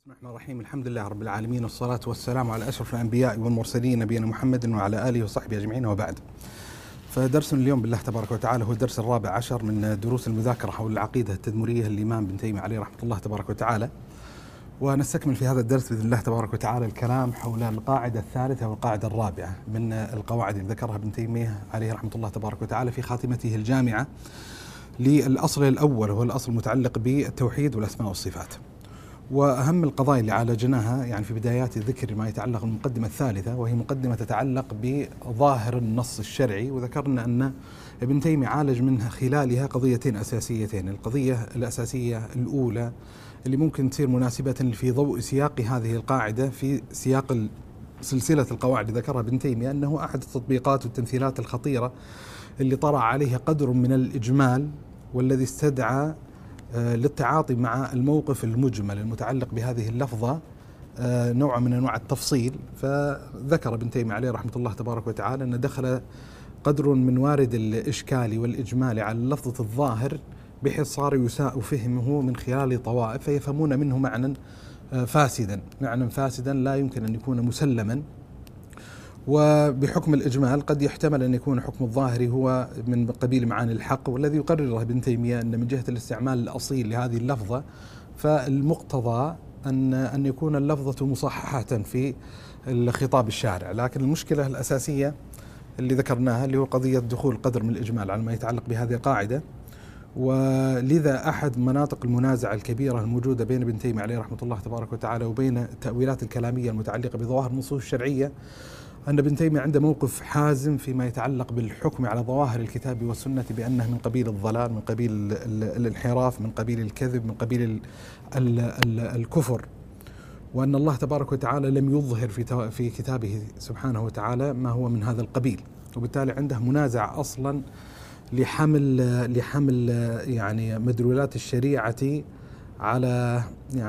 الرحمن الرحيم. الحمد لله رب العالمين، والصلاة والسلام على أشرف الأنبياء والمرسلين نبينا محمد وعلى آله وصحبه أجمعين، وبعد. فدرسنا اليوم بالله تبارك وتعالى هو الدرس الرابع عشر من دروس المذاكرة حول العقيدة التدمرية للإمام ابن تيمية عليه رحمة الله تبارك وتعالى. ونستكمل في هذا الدرس بإذن الله تبارك وتعالى الكلام حول القاعدة الثالثة والقاعدة الرابعة من القواعد اللي ذكرها ابن تيمية عليه رحمة الله تبارك وتعالى في خاتمته الجامعة للأصل الأول، وهو الأصل المتعلق بالتوحيد والأسماء والصفات. وأهم القضايا اللي عالجناها يعني في بدايات ذكر ما يتعلق بالمقدمة الثالثة، وهي مقدمة تتعلق بظاهر النص الشرعي، وذكرنا أن ابن تيمية عالج منها خلالها قضيتين أساسيتين. القضية الأساسية الأولى اللي ممكن تصير مناسبة في ضوء سياق هذه القاعدة في سياق سلسلة القواعد اللي ذكرها ابن تيمية، أنه أحد التطبيقات والتمثيلات الخطيرة اللي طرأ عليها قدر من الإجمال، والذي استدعى للتعاطي مع الموقف المجمل المتعلق بهذه اللفظة نوع من أنواع التفصيل. فذكر ابن تيمية عليه رحمة الله تبارك وتعالى أن دخل قدر من وارد الإشكال والإجمال على لفظة الظاهر، بحيث صار يساء فهمه من خلال طوائف فيفهمون منه معنى فاسدا لا يمكن أن يكون مسلما. وبحكم الإجمال قد يحتمل أن يكون حكم الظاهر هو من قبيل معاني الحق، والذي يقرره ابن تيمية أن من جهة الاستعمال الأصيل لهذه اللفظة فالمقتضى أن يكون اللفظة مصححة في الخطاب الشارع. لكن المشكلة الأساسية اللي ذكرناها اللي هو قضية دخول قدر من الإجمال على ما يتعلق بهذه القاعدة، ولذا أحد مناطق المنازعة الكبيرة الموجودة بين ابن تيمية عليه رحمة الله تبارك وتعالى وبين التأويلات الكلامية المتعلقة بظواهر النصوص الشرعية، أن ابن تيمية عنده موقف حازم فيما يتعلق بالحكم على ظواهر الكتاب والسنة بأنه من قبيل الضلال، من قبيل الانحراف، من قبيل الكذب، من قبيل الكفر، وأن الله تبارك وتعالى لم يظهر في كتابه سبحانه وتعالى ما هو من هذا القبيل. وبالتالي عنده منازع أصلا لحمل يعني مدلولات الشريعة على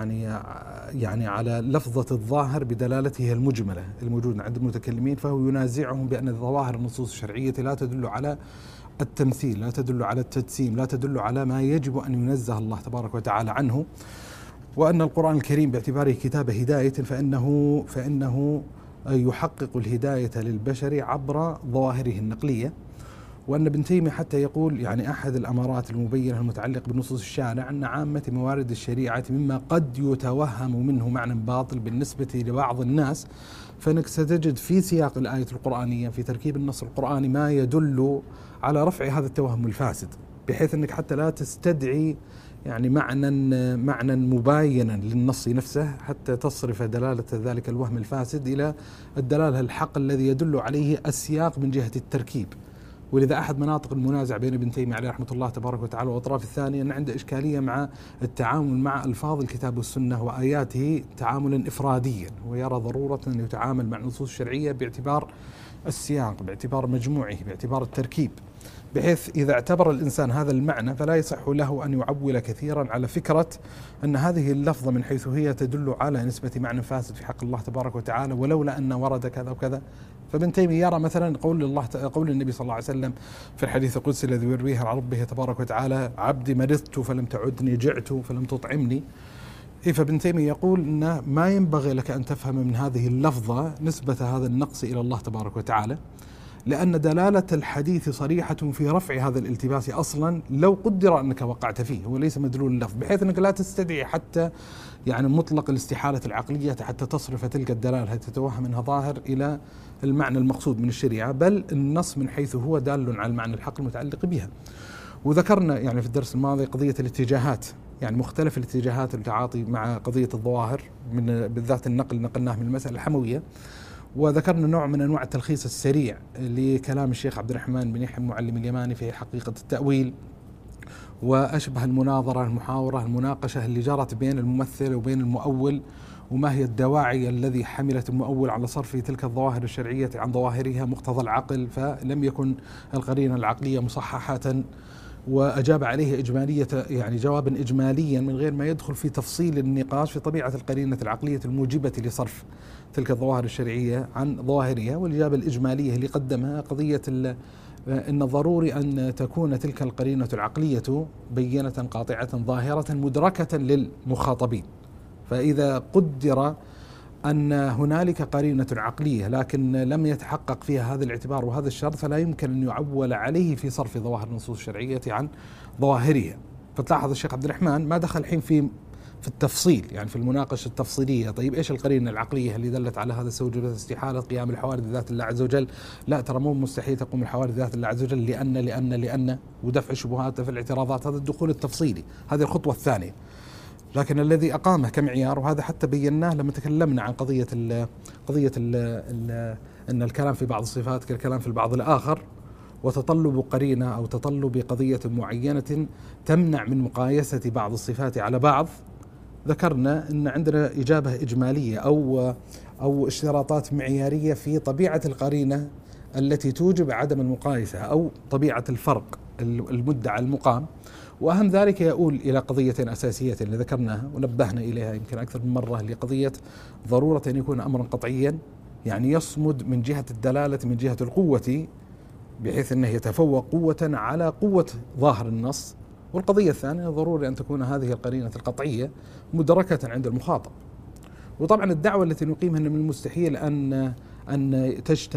يعني على لفظة الظاهر بدلالته المجملة الموجودة عند المتكلمين. فهو ينازعهم بأن ظواهر النصوص الشرعية لا تدل على التمثيل، لا تدل على التجسيم، لا تدل على ما يجب أن ينزه الله تبارك وتعالى عنه، وأن القرآن الكريم باعتباره كتاب هداية فإنه يحقق الهداية للبشر عبر ظواهره النقلية. وأن ابن تيمية حتى يقول يعني أحد الأمارات المبينة المتعلق بنصوص الشارع أن عامة موارد الشريعة مما قد يتوهم منه معنى باطل بالنسبة لبعض الناس، فإنك ستجد في سياق الآية القرآنية في تركيب النص القرآني ما يدل على رفع هذا التوهم الفاسد، بحيث أنك حتى لا تستدعي يعني معنى مباينا للنص نفسه حتى تصرف دلالة ذلك الوهم الفاسد إلى الدلالة الحق الذي يدل عليه السياق من جهة التركيب. ولذا أحد مناطق المنازع بين ابن تيمية عليه رحمة الله تبارك وتعالى والأطراف الثانية أن عنده إشكالية مع التعامل مع ألفاظ الكتاب والسنة وآياته تعاملا إفراديا، ويرى ضرورة أن يتعامل مع النصوص الشرعية باعتبار السياق، باعتبار مجموعه، باعتبار التركيب، بحيث إذا اعتبر الإنسان هذا المعنى فلا يصح له أن يعول كثيرا على فكرة أن هذه اللفظة من حيث هي تدل على نسبة معنى فاسد في حق الله تبارك وتعالى ولولا أن ورد كذا وكذا. فابن تيمية يرى مثلا قول النبي صلى الله عليه وسلم في الحديث القدسي الذي يرويه عن ربه تبارك وتعالى: عبدي مرضت فلم تعدني، جعت فلم تطعمني. فابن تيمية يقول أن ما ينبغي لك أن تفهم من هذه اللفظة نسبة هذا النقص إلى الله تبارك وتعالى، لأن دلالة الحديث صريحة في رفع هذا الالتباس أصلا لو قدر أنك وقعت فيه، هو ليس مدلول اللفظ، بحيث أنك لا تستدعي حتى يعني مطلق الاستحالة العقلية حتى تصرف تلك الدلالة تتوهم منها ظاهر إلى المعنى المقصود من الشريعة، بل النص من حيث هو دال على المعنى الحق المتعلق بها. وذكرنا يعني في الدرس الماضي قضية الاتجاهات، يعني مختلف الاتجاهات التعاطي مع قضية الظواهر من بالذات النقل نقلناه من المسألة الحموية، وذكرنا نوع من أنواع التلخيص السريع لكلام الشيخ عبد الرحمن بن يحيى المعلم اليماني في حقيقة التأويل، وأشبه المناظرة، المحاورة، المناقشة اللي جرت بين الممثل وبين المؤول، وما هي الدواعي الذي حملت المؤول على صرف تلك الظواهر الشرعية عن ظواهرها مقتضى العقل، فلم يكن القرينة العقلية مصححة، وأجاب عليه إجمالية يعني جوابا إجماليا من غير ما يدخل في تفصيل النقاش في طبيعة القرينة العقلية الموجبة لصرف تلك الظواهر الشرعية عن ظواهرها. والإجابة الإجمالية اللي قدمها قضية أن ضروري أن تكون تلك القرينة العقلية بينة قاطعة ظاهرة مدركة للمخاطبين، فإذا قدر أن هنالك قرينة عقلية لكن لم يتحقق فيها هذا الاعتبار وهذا الشرط، فلا يمكن أن يعول عليه في صرف ظواهر النصوص الشرعية عن ظواهرها. فتلاحظ الشيخ عبد الرحمن ما دخل الحين في التفصيل، يعني في المناقشة التفصيلية. طيب إيش القرينة العقلية اللي دلت على هذا السوجد استحالة قيام الحوادث بذات الله عز وجل؟ لا، ترى مو مستحيل تقوم الحوادث بذات الله عز وجل لأن ودفع الشبهات في الاعتراضات. هذا الدخول التفصيلي، هذه الخطوة الثانية. لكن الذي أقامه كمعيار، وهذا حتى بيناه لما تكلمنا عن قضية أن الكلام في بعض الصفات كالكلام في البعض الآخر، وتطلب قرينة أو تطلب قضية معينة تمنع من مقايسة بعض الصفات على بعض. ذكرنا أن عندنا إجابة إجمالية أو اشتراطات معيارية في طبيعة القرينة التي توجب عدم المقايسة أو طبيعة الفرق المدعى المقام. وأهم ذلك يؤول إلى قضية أساسية اللي ذكرناها ونبهنا إليها يمكن أكثر من مرة، لقضية ضرورة أن يكون أمرا قطعيا، يعني يصمد من جهة الدلالة من جهة القوة، بحيث أنه يتفوق قوة على قوة ظاهر النص. والقضية الثانية ضروري أن تكون هذه القرينة القطعية مدركة عند المخاطب. وطبعا الدعوة التي نقيمها أن من المستحيل أن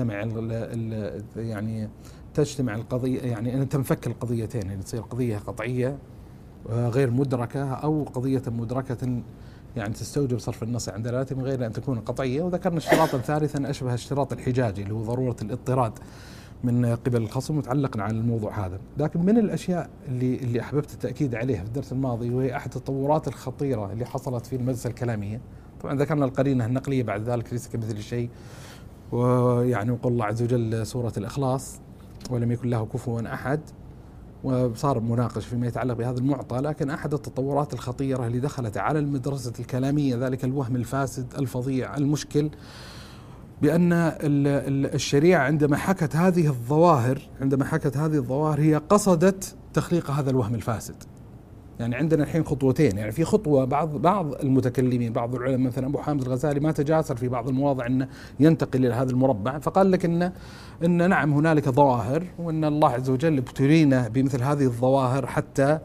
تجتمع القضية، يعني أن تنفك القضيتين، يعني تصير قضية قطعية غير مدركة أو قضية مدركة يعني تستوجب صرف النص عن دلالته من غير أن تكون قطعية. وذكرنا اشتراطا ثالثا أشبه اشتراط الحجاج اللي هو ضرورة الاضطراد من قبل الخصم، متعلقا على الموضوع هذا. لكن من الأشياء اللي أحببت التأكيد عليها في الدرس الماضي، وهي أحد التطورات الخطيرة اللي حصلت في المدرسة الكلامية. طبعا ذكرنا القرينة النقلية، بعد ذلك ليس كمثل شيء، ويعني وقال الله عز وجل سورة الإخلاص ولم يكن له كفوا أحد، وصار مناقش فيما يتعلق بهذا المعطى. لكن أحد التطورات الخطيرة اللي دخلت على المدرسة الكلامية ذلك الوهم الفاسد الفظيع المشكل، بأن الشريعة عندما حكت هذه الظواهر هي قصدت تخليق هذا الوهم الفاسد. يعني عندنا الحين خطوتين، يعني في خطوة بعض المتكلمين، بعض العلماء مثلا أبو حامد الغزالي ما تجاسر في بعض المواضع أنه ينتقل إلى هذا المربع، فقال لك إن نعم هنالك ظواهر، وأن الله عز وجل ابتلينا بمثل هذه الظواهر حتى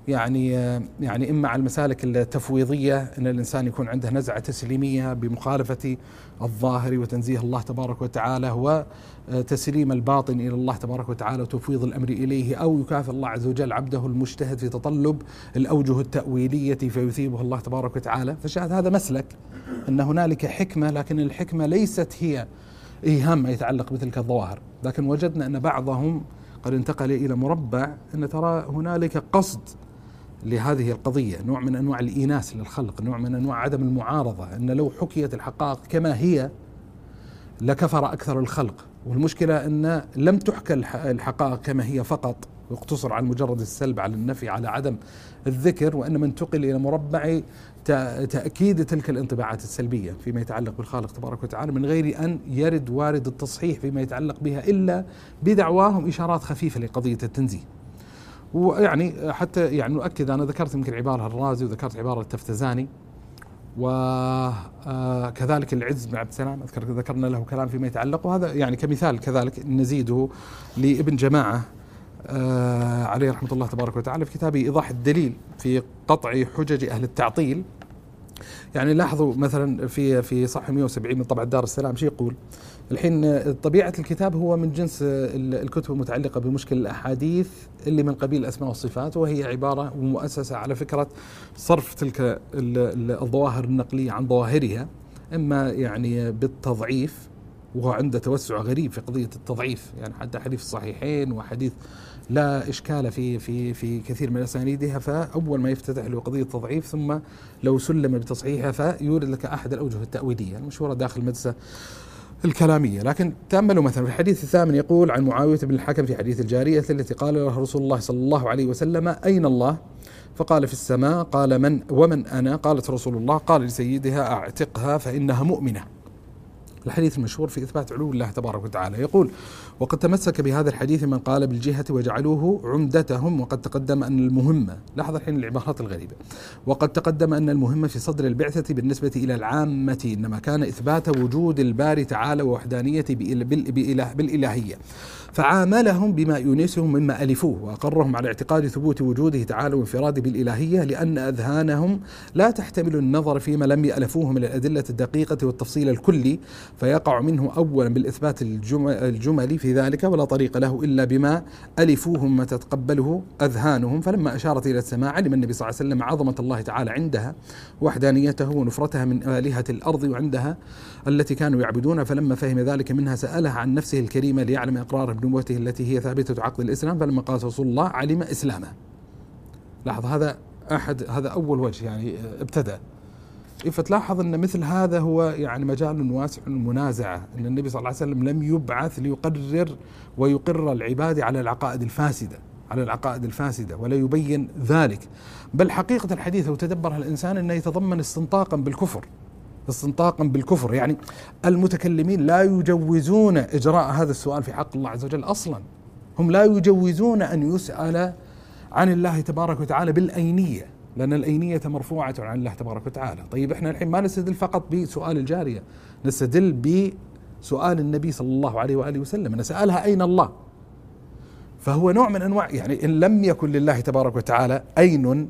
يعني إما على المسالك التفويضية أن الإنسان يكون عنده نزعة تسليمية بمخالفة الظاهر وتنزيه الله تبارك وتعالى وتسليم الباطن إلى الله تبارك وتعالى وتفويض الأمر إليه، أو يكافئ الله عز وجل عبده المجتهد في تطلب الأوجه التأويلية فيثيبه الله تبارك وتعالى. فشاهد هذا مسلك أن هنالك حكمة، لكن الحكمة ليست هي إيهام ما يتعلق بتلك الظواهر. لكن وجدنا أن بعضهم قد انتقل إلى مربع أن ترى هنالك قصد لهذه القضية، نوع من أنواع الإيناس للخلق، نوع من أنواع عدم المعارضة، أن لو حكيت الحقائق كما هي لكفر أكثر الخلق. والمشكلة أن لم تحكى الحقائق كما هي فقط واقتصر على مجرد السلب، على النفي، على عدم الذكر، وإنما انتقل إلى مربع تأكيد تلك الانطباعات السلبية فيما يتعلق بالخالق تبارك وتعالى، من غير أن يرد وارد التصحيح فيما يتعلق بها إلا بدعواهم إشارات خفيفة لقضية التنزيه. ويعني حتى يعني نؤكد، أنا ذكرت يمكن عبارة الرازي وذكرت عبارة التفتزاني، وكذلك العز بن عبد السلام ذكرنا له كلام فيما يتعلق، وهذا يعني كمثال كذلك نزيده لابن جماعة عليه رحمة الله تبارك وتعالى في كتابه إيضاح الدليل في قطع حجج أهل التعطيل. يعني لاحظوا مثلا في صفحة 170 من طبعة دار السلام شيء يقول الحين طبيعة الكتاب هو من جنس الكتب المتعلقة بمشكل الأحاديث اللي من قبيل الأسماء والصفات، وهي عبارة ومؤسسة على فكرة صرف تلك الظواهر النقلية عن ظواهرها، إما يعني بالتضعيف، وهو عنده توسع غريب في قضية التضعيف، يعني حتى حديث الصحيحين وحديث لا إشكال في كثير من أسانيدها، فأول ما يفتتح له قضية تضعيف، ثم لو سلم بتصحيحها فيورد لك أحد الأوجه التأويلية المشهورة داخل المدرسة الكلامية. لكن تأملوا مثلا في الحديث الثامن يقول عن معاوية بن الحكم في حديث الجارية التي قال لها رسول الله صلى الله عليه وسلم: أين الله؟ فقال: في السماء. قال: ومن أنا؟ قالت: رسول الله. قال لسيدها: أعتقها فإنها مؤمنة. الحديث المشهور في إثبات علو الله تبارك وتعالى. يقول: وقد تمسك بهذا الحديث من قال بالجهة وجعلوه عمدتهم. وقد تقدم أن المهمة، لاحظ الحين العبارات الغريبة، وقد تقدم أن المهمة في صدر البعثة بالنسبة إلى العامة إنما كان إثبات وجود الباري تعالى ووحدانية بالإلهية، فعاملهم بما يناسهم مما ألفوه وأقرهم على اعتقاد ثبوت وجوده تعالى وانفراده بالإلهية، لأن أذهانهم لا تحتمل النظر فيما لم يألفوه من الأدلة الدقيقة والتفصيل الكلي، فيقع منه أولا بالإثبات الجملي في ذلك، ولا طريق له إلا بما ألفوه مما تتقبله أذهانهم. فلما أشارت إلى السماء علم النبي صلى الله عليه وسلم عظمة الله تعالى عندها وحدانيته ونفرتها من آلهة الأرض وعندها التي كانوا يعبدون، فلما فهم ذلك منها سألها عن نفسه الكريمة ليعلم إقرار بنبوته التي هي ثابتة عقد الإسلام، فلما قال رسول الله علم إسلامه. لاحظ هذا أول وجه يعني ابتدأ، فتلاحظ أن مثل هذا هو يعني مجال واسع المنازعة، أن النبي صلى الله عليه وسلم لم يبعث ليقرر ويقر العباد على العقائد الفاسدة ولا يبين ذلك، بل حقيقة الحديث لو تدبرها الإنسان أنه يتضمن استنطاقا بالكفر. يعني المتكلمين لا يجوزون إجراء هذا السؤال في حق الله عز وجل أصلا، هم لا يجوزون أن يسأل عن الله تبارك وتعالى بالأينية، لأن الأينية مرفوعة عن الله تبارك وتعالى. طيب إحنا الحين ما نستدل فقط بسؤال الجارية، نستدل بسؤال النبي صلى الله عليه وآله وسلم، أنا سألها أين الله، فهو نوع من أنواع يعني إن لم يكن لله تبارك وتعالى أين،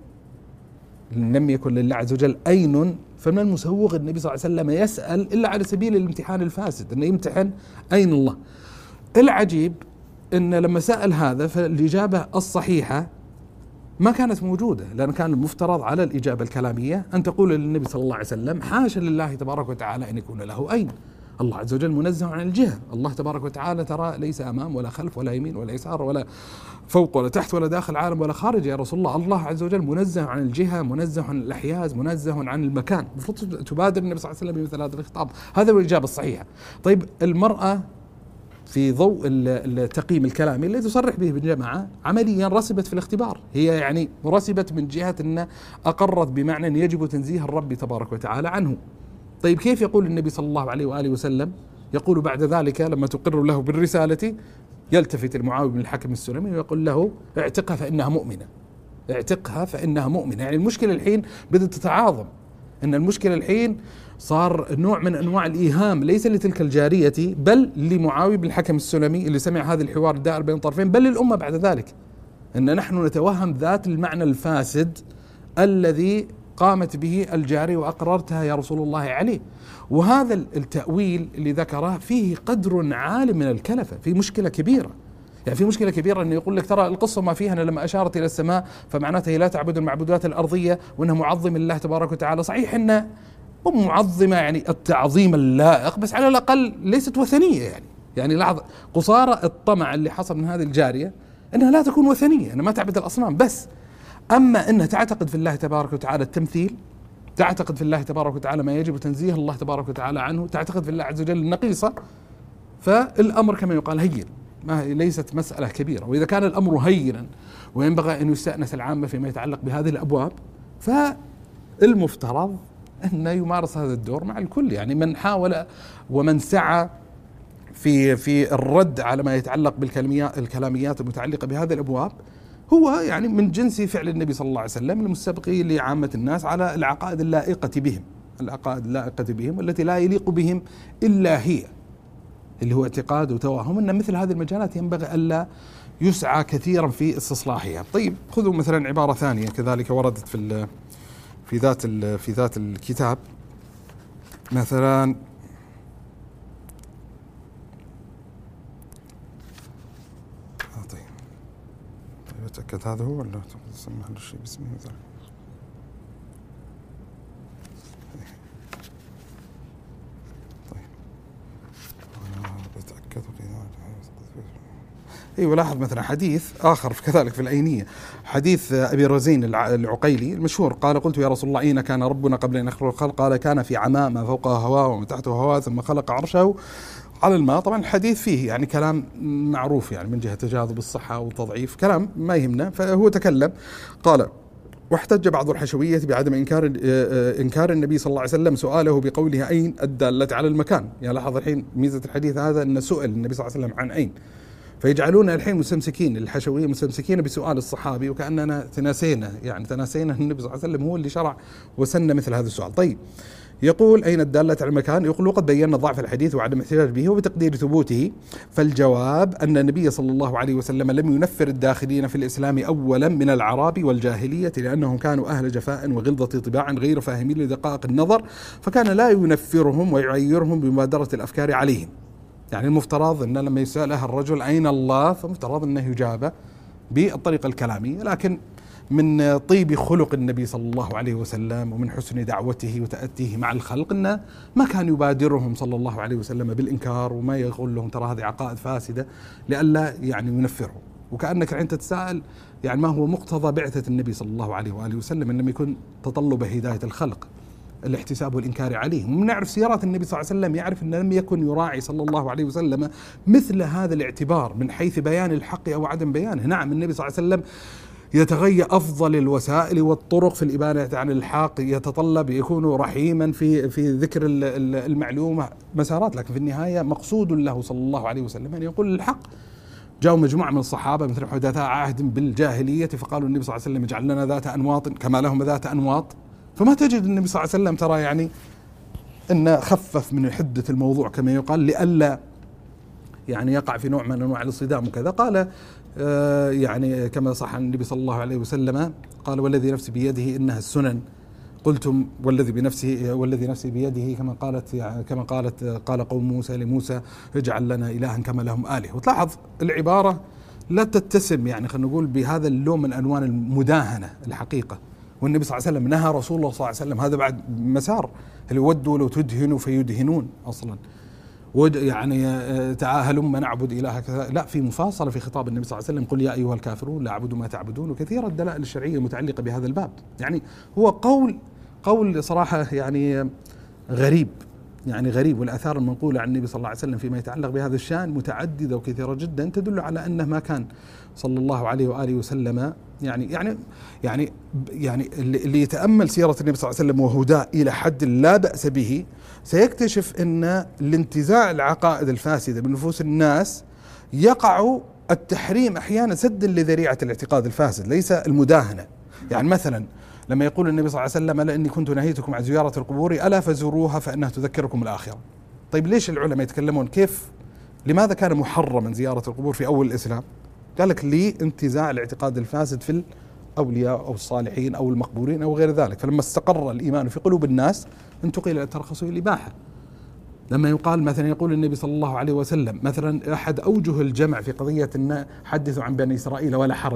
لم يكن لله عز وجل أين، فمن المسوغ النبي صلى الله عليه وسلم يسأل إلا على سبيل الامتحان الفاسد، أنه يمتحن أين الله. العجيب أن لما سأل هذا فالإجابة الصحيحة ما كانت موجودة، لأن كان المفترض على الإجابة الكلامية أن تقول للنبي صلى الله عليه وسلم حاشا لله تبارك وتعالى أن يكون له أين، الله عز وجل منزه عن الجهة، الله تبارك وتعالى ترى ليس أمام ولا خلف ولا يمين ولا يسار ولا فوق ولا تحت ولا داخل عالم ولا خارج يا رسول الله، الله عز وجل منزه عن الجهة، منزه عن الأحياز، منزه عن المكان. المفروض تبادر النبي صلى الله عليه وسلم بمثل هذا الخطاب، هذا هو الإجابة الصحيحة. طيب المرأة في ضوء التقييم الكلامي الذي تصرح به بالجماعة عمليا رسبت في الاختبار، هي يعني رسبت من جهة أن أقرت بمعنى أن يجب تنزيه الرب تبارك وتعالى عنه. طيب كيف يقول النبي صلى الله عليه وآله وسلم، يقول بعد ذلك لما تقر له بالرسالة يلتفت المعاوية بن الحكم السلمي ويقول له اعتقها فإنها مؤمنة، اعتقها فإنها مؤمنة. يعني المشكلة الحين بدأت تتعاظم، أن المشكلة الحين صار نوع من أنواع الإيهام ليس لتلك الجارية بل لمعاوية بن الحكم السلمي اللي سمع هذا الحوار الدائر بين الطرفين، بل للأمة بعد ذلك، أن نحن نتوهم ذات المعنى الفاسد الذي قامت به الجارية وأقررتها يا رسول الله عليه. وهذا التأويل اللي ذكره فيه قدر عال من الكلفة، في مشكلة كبيرة، يعني في مشكلة كبيرة أنه يقول لك ترى القصة ما فيها أن لما أشارت إلى السماء فمعناتها هي لا تعبد المعبودات الأرضية وأنها معظمة لله تبارك وتعالى. صحيح أنها معظمة يعني التعظيم اللائق، بس على الأقل ليست وثنية. يعني لاحظ قصارى الطمع اللي حصل من هذه الجارية أنها لا تكون وثنية، أنها ما تعبد الأصنام بس، أما أنها تعتقد في الله تبارك وتعالى التمثيل، تعتقد في الله تبارك وتعالى ما يجب تنزيه الله تبارك وتعالى عنه، تعتقد في الله عز وجل النقيصة، فالأمر كما يقال هين، ما ليست مسألة كبيرة. وإذا كان الأمر هينا وينبغي أن يستأنس العامة فيما يتعلق بهذه الأبواب، فالمفترض أن يمارس هذا الدور مع الكل، يعني من حاول ومن سعى في الرد على ما يتعلق بالكلاميات المتعلقة بهذه الأبواب هو يعني من جنس فعل النبي صلى الله عليه وسلم المستبقي لعامة الناس على العقائد اللائقة بهم والتي لا يليق بهم إلا هي، اللي هو اعتقاد وتوهم أن مثل هذه المجالات ينبغي ألا يسعى كثيرا في استصلاحها. طيب خذوا مثلا عبارة ثانية كذلك وردت في ذات الكتاب، مثلا أتأكد هذا هو ولا تسمح له شيء باسمه مثلا. طيب أنا بتأكد أيوة. لاحظ مثلا حديث آخر كذلك في العينية، حديث أبي رزين العقيلي المشهور، قال قلت يا رسول الله أين كان ربنا قبل أن يخلق الخلق؟ قال كان في عماء ما فوقها هواء ومن تحته هواء ثم خلق عرشه على الماء. طبعا الحديث فيه يعني كلام معروف يعني من جهة تجاذب الصحة والتضعيف، كلام ما يهمنا، فهو تكلم قال واحتج بعض الحشوية بعدم إنكار النبي صلى الله عليه وسلم سؤاله بقوله أين الدالة على المكان. يعني لاحظ الحين ميزة الحديث هذا أن سئل النبي صلى الله عليه وسلم عن أين، فيجعلون الحين مستمسكين الحشوية مستمسكين بسؤال الصحابي وكأننا تناسينا النبي صلى الله عليه وسلم هو اللي شرع وسن مثل هذا السؤال. طيب يقول أين الدالة على المكان؟ يقول وقد بينا ضعف الحديث وعدم الاحتجاج به وبتقدير ثبوته. فالجواب أن النبي صلى الله عليه وسلم لم ينفر الداخلين في الإسلام أولا من الأعراب والجاهلية لأنهم كانوا أهل جفاء وغلظة طباع غير فاهمين لدقائق النظر، فكان لا ينفرهم ويعيرهم بمبادرة الأفكار عليهم. يعني المفترض أن لما يسأله الرجل أين الله فمفترض أنه يجابه بالطريقة الكلامية، لكن من طيب خلق النبي صلى الله عليه وسلم ومن حسن دعوته وتأتيه مع الخلق أنه ما كان يبادرهم صلى الله عليه وسلم بالإنكار وما يقول لهم ترى هذه عقائد فاسدة لئلا يعني ينفرهم. وكأنك الحين تتساءل يعني ما هو مقتضى بعثة النبي صلى الله عليه وآله وسلم إنما يكون تطلب هداية الخلق الاحتساب والإنكار عليهم. ونعرف سيرات النبي صلى الله عليه وسلم يعرف أنه لم يكن يراعي صلى الله عليه وسلم مثل هذا الاعتبار من حيث بيان الحق أو عدم بيانه. نعم النبي صلى الله عليه وسلم يتغير أفضل الوسائل والطرق في الإبانة عن الحق، يتطلب يكون رحيما في ذكر المعلومة مسارات، لكن في النهاية مقصود له صلى الله عليه وسلم أن يقول الحق. جاءوا مجموعة من الصحابة مثل حدثاء عهد بالجاهلية فقالوا النبي صلى الله عليه وسلم اجعل لنا ذات أنواط كما لهم ذات أنواط، فما تجد النبي صلى الله عليه وسلم ترى يعني أن خفف من حدة الموضوع كما يقال لئلا يعني يقع في نوع من أنواع الصدام وكذا. قال يعني كما صح عن النبي صلى الله عليه وسلم قال والذي نفسي بيده إنها السنن قلتم والذي نفسي بيده كما قال قوم موسى لموسى اجعل لنا إلها كما لهم آله. وتلاحظ العبارة لا تتسم يعني خلينا نقول بهذا اللون من ألوان المداهنة الحقيقة. والنبي صلى الله عليه وسلم نهى رسول الله صلى الله عليه وسلم هذا بعد مسار هل ودوا لو تدهنوا فيدهنون أصلا يعني تعالوا ما نعبد إله كذا، لا في مفاصلة في خطاب النبي صلى الله عليه وسلم قل يا أيها الكافرون لا أعبد ما تعبدون، وكثير الدلائل الشرعية المتعلقة بهذا الباب. يعني هو قول صراحة يعني غريب والآثار المنقولة عن النبي صلى الله عليه وسلم فيما يتعلق بهذا الشأن متعددة وكثيرة جدا تدل على أنه ما كان صلى الله عليه وآله وسلم يعني اللي يتأمل سيرة النبي صلى الله عليه وسلم وهداه إلى حد لا بأس به سيكتشف أن الانتزاع العقائد الفاسدة من نفوس الناس يقع التحريم أحيانا سدا لذريعة الاعتقاد الفاسد ليس المداهنة. يعني مثلا لما يقول النبي صلى الله عليه وسلم ألا إني كنت نهيتكم عن زيارة القبور ألا فزوروها فإنها تذكركم الآخرة. طيب ليش العلماء يتكلمون لماذا كان محرما زيارة القبور في أول الإسلام؟ قال لك لانتزاع الاعتقاد الفاسد في الأولياء أو الصالحين أو المقبورين أو غير ذلك. فلما استقر الإيمان في قلوب الناس انتقل إلى ترخصه الإباحة. لما يقال مثلا يقول النبي صلى الله عليه وسلم مثلا أحد أوجه الجمع في قضية أن حدثوا عن بني إسرائيل ولا حرج،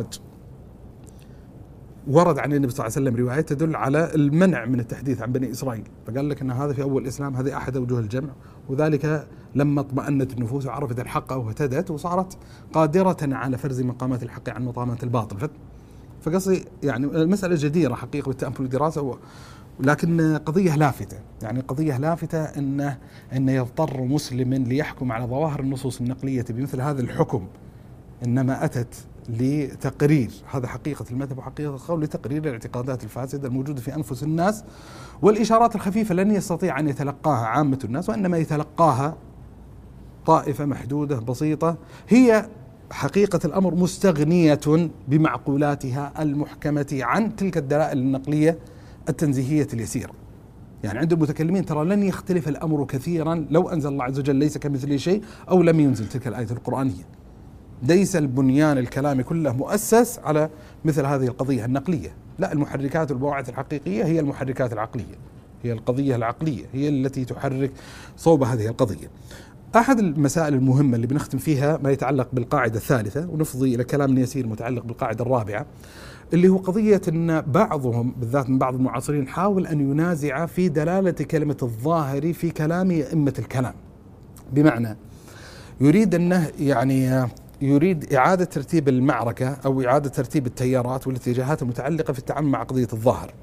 ورد عن النبي صلى الله عليه وسلم رواية تدل على المنع من التحديث عن بني إسرائيل، فقال لك أن هذا في أول الإسلام هذه أحد أوجه الجمع، وذلك لما اطمأنت النفوس وعرفت الحق واهتدت وصارت قادرة على فرز مقامات الحق عن مقامات الباطل. فقصدي يعني المسألة جديرة حقيقة بالتأمل والدراسة، لكن قضية لافتة أن يضطر مسلم ليحكم على ظواهر النصوص النقلية بمثل هذا الحكم إنما أتت لتقرير هذا حقيقة المذهب وحقيقة القول لتقرير الاعتقادات الفاسدة الموجودة في أنفس الناس، والإشارات الخفيفة لن يستطيع أن يتلقاها عامة الناس وإنما يتلقاها طائفة محدودة بسيطة هي حقيقة الأمر مستغنية بمعقولاتها المحكمة عن تلك الدلائل النقلية التنزيهية اليسيرة. يعني عند المتكلمين ترى لن يختلف الأمر كثيرا لو أنزل الله عز وجل ليس كمثله شيء أو لم ينزل تلك الآية القرآنية. ليس البنيان الكلامي كله مؤسس على مثل هذه القضية النقلية، لا، المحركات والبواعث الحقيقية هي المحركات العقلية، هي القضية العقلية هي التي تحرك صوب هذه القضية. أحد المسائل المهمة اللي بنختم فيها ما يتعلق بالقاعدة الثالثة ونفضي إلى كلام يسير متعلق بالقاعدة الرابعة، اللي هو قضية أن بعضهم بالذات من بعض المعاصرين حاول أن ينازع في دلالة كلمة الظاهر في كلام أئمة الكلام، بمعنى يريد أنه يريد إعادة ترتيب المعركة أو إعادة ترتيب التيارات والاتجاهات المتعلقة في التعامل مع قضية الظاهر.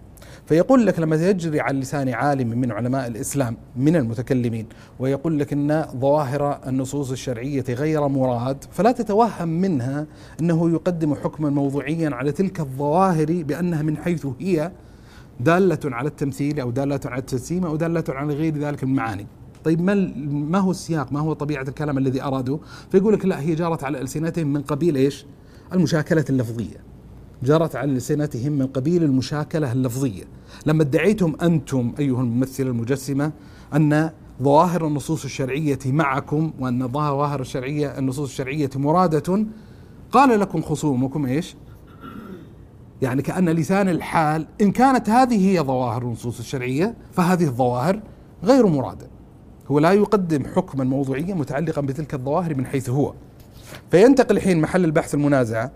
فيقول لك لما يجري على لسان عالم من علماء الإسلام من المتكلمين ويقول لك أن ظواهر النصوص الشرعية غير مراد، فلا تتوهم منها أنه يقدم حكما موضوعيا على تلك الظواهر بأنها من حيث هي دالة على التمثيل أو دالة على التجسيم أو دالة على غير ذلك من المعاني. طيب ما هو السياق، ما هو طبيعة الكلام الذي أرادوا؟ فيقول لك لا، هي جرت على ألسنتهم من قبيل إيش؟ المشاكلة اللفظية، جرت على ألسنتهم من قبيل المشاكلة اللفظية. لما ادعيتم أنتم أيها الممثل المجسمة أن ظواهر النصوص الشرعية معكم وأن ظواهر النصوص الشرعية مرادة، قال لكم خصومكم إيش؟ يعني كأن لسان الحال إن كانت هذه هي ظواهر النصوص الشرعية فهذه الظواهر غير مرادة. هو لا يقدم حكما موضوعيا متعلقا بتلك الظواهر من حيث هو. فينتقل الحين محل البحث المنازعة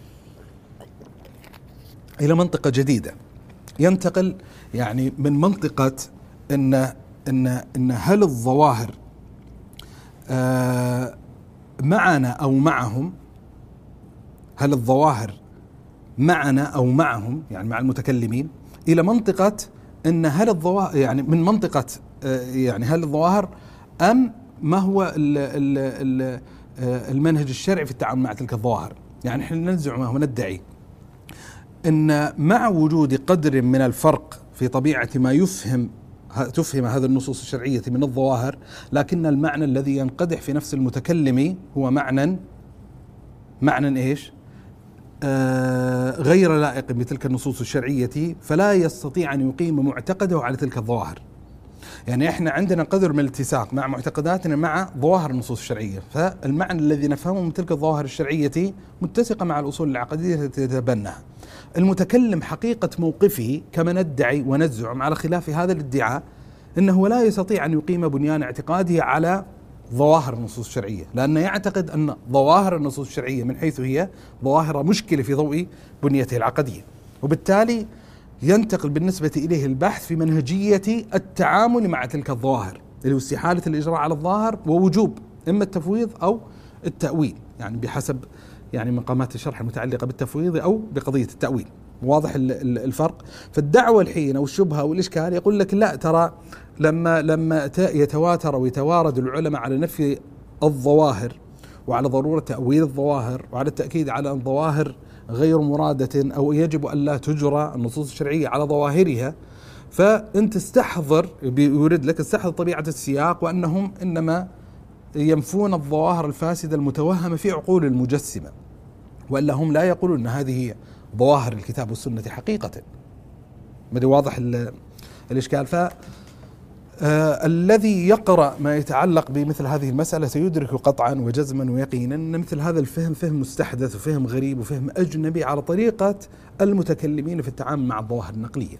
إلى منطقة جديدة، ينتقل يعني من منطقة إن هل الظواهر معنا أو معهم، هل الظواهر معنا أو معهم يعني مع المتكلمين، إلى منطقة إن هل الظواهر يعني من منطقة يعني هل الظواهر أم ما هو المنهج الشرعي في التعامل مع تلك الظواهر. يعني احنا ننزع ما هو ندعي إن مع وجود قدر من الفرق في طبيعة ما تفهم هذه النصوص الشرعية من الظواهر، لكن المعنى الذي ينقدح في نفس المتكلم هو معنى إيش؟ غير لائق بتلك النصوص الشرعية، فلا يستطيع أن يقيم معتقده على تلك الظواهر. يعني احنا عندنا قدر من الاتساق مع معتقداتنا مع ظواهر النصوص الشرعية، فالمعنى الذي نفهمه من تلك الظواهر الشرعية متسقة مع الأصول العقدية التي يتبناها. المتكلم حقيقة موقفه كما ندعي ونزعم على خلاف هذا الادعاء أنه لا يستطيع أن يقيم بنيان اعتقاده على ظواهر النصوص الشرعية، لأنه يعتقد أن ظواهر النصوص الشرعية من حيث هي ظواهر مشكلة في ضوء بنيته العقدية، وبالتالي ينتقل بالنسبة إليه البحث في منهجية التعامل مع تلك الظواهر، اللي هو استحالة الإجراء على الظاهر ووجوب إما التفويض أو التأويل، يعني بحسب يعني مقامات الشرح المتعلقة بالتفويض أو بقضية التأويل. واضح الفرق؟ فالدعوة الحين أو الشبهة أو الإشكال يقول لك لا، ترى لما يتواتر ويتوارد العلماء على نفي الظواهر وعلى ضرورة تأويل الظواهر وعلى التأكيد على أن الظواهر غير مرادة أو يجب أن لا تجرى النصوص الشرعية على ظواهرها، فأنت استحضر طبيعة السياق وأنهم إنما ينفون الظواهر الفاسدة المتوهمة في عقول المجسمة، وإلا هم لا يقولون أن هذه هي ظواهر الكتاب والسنة حقيقة. بدي واضح الإشكال. الذي يقرأ ما يتعلق بمثل هذه المسألة سيدرك قطعا وجزما ويقينا أن مثل هذا الفهم فهم مستحدث وفهم غريب وفهم أجنبي على طريقة المتكلمين في التعامل مع الظواهر النقلية.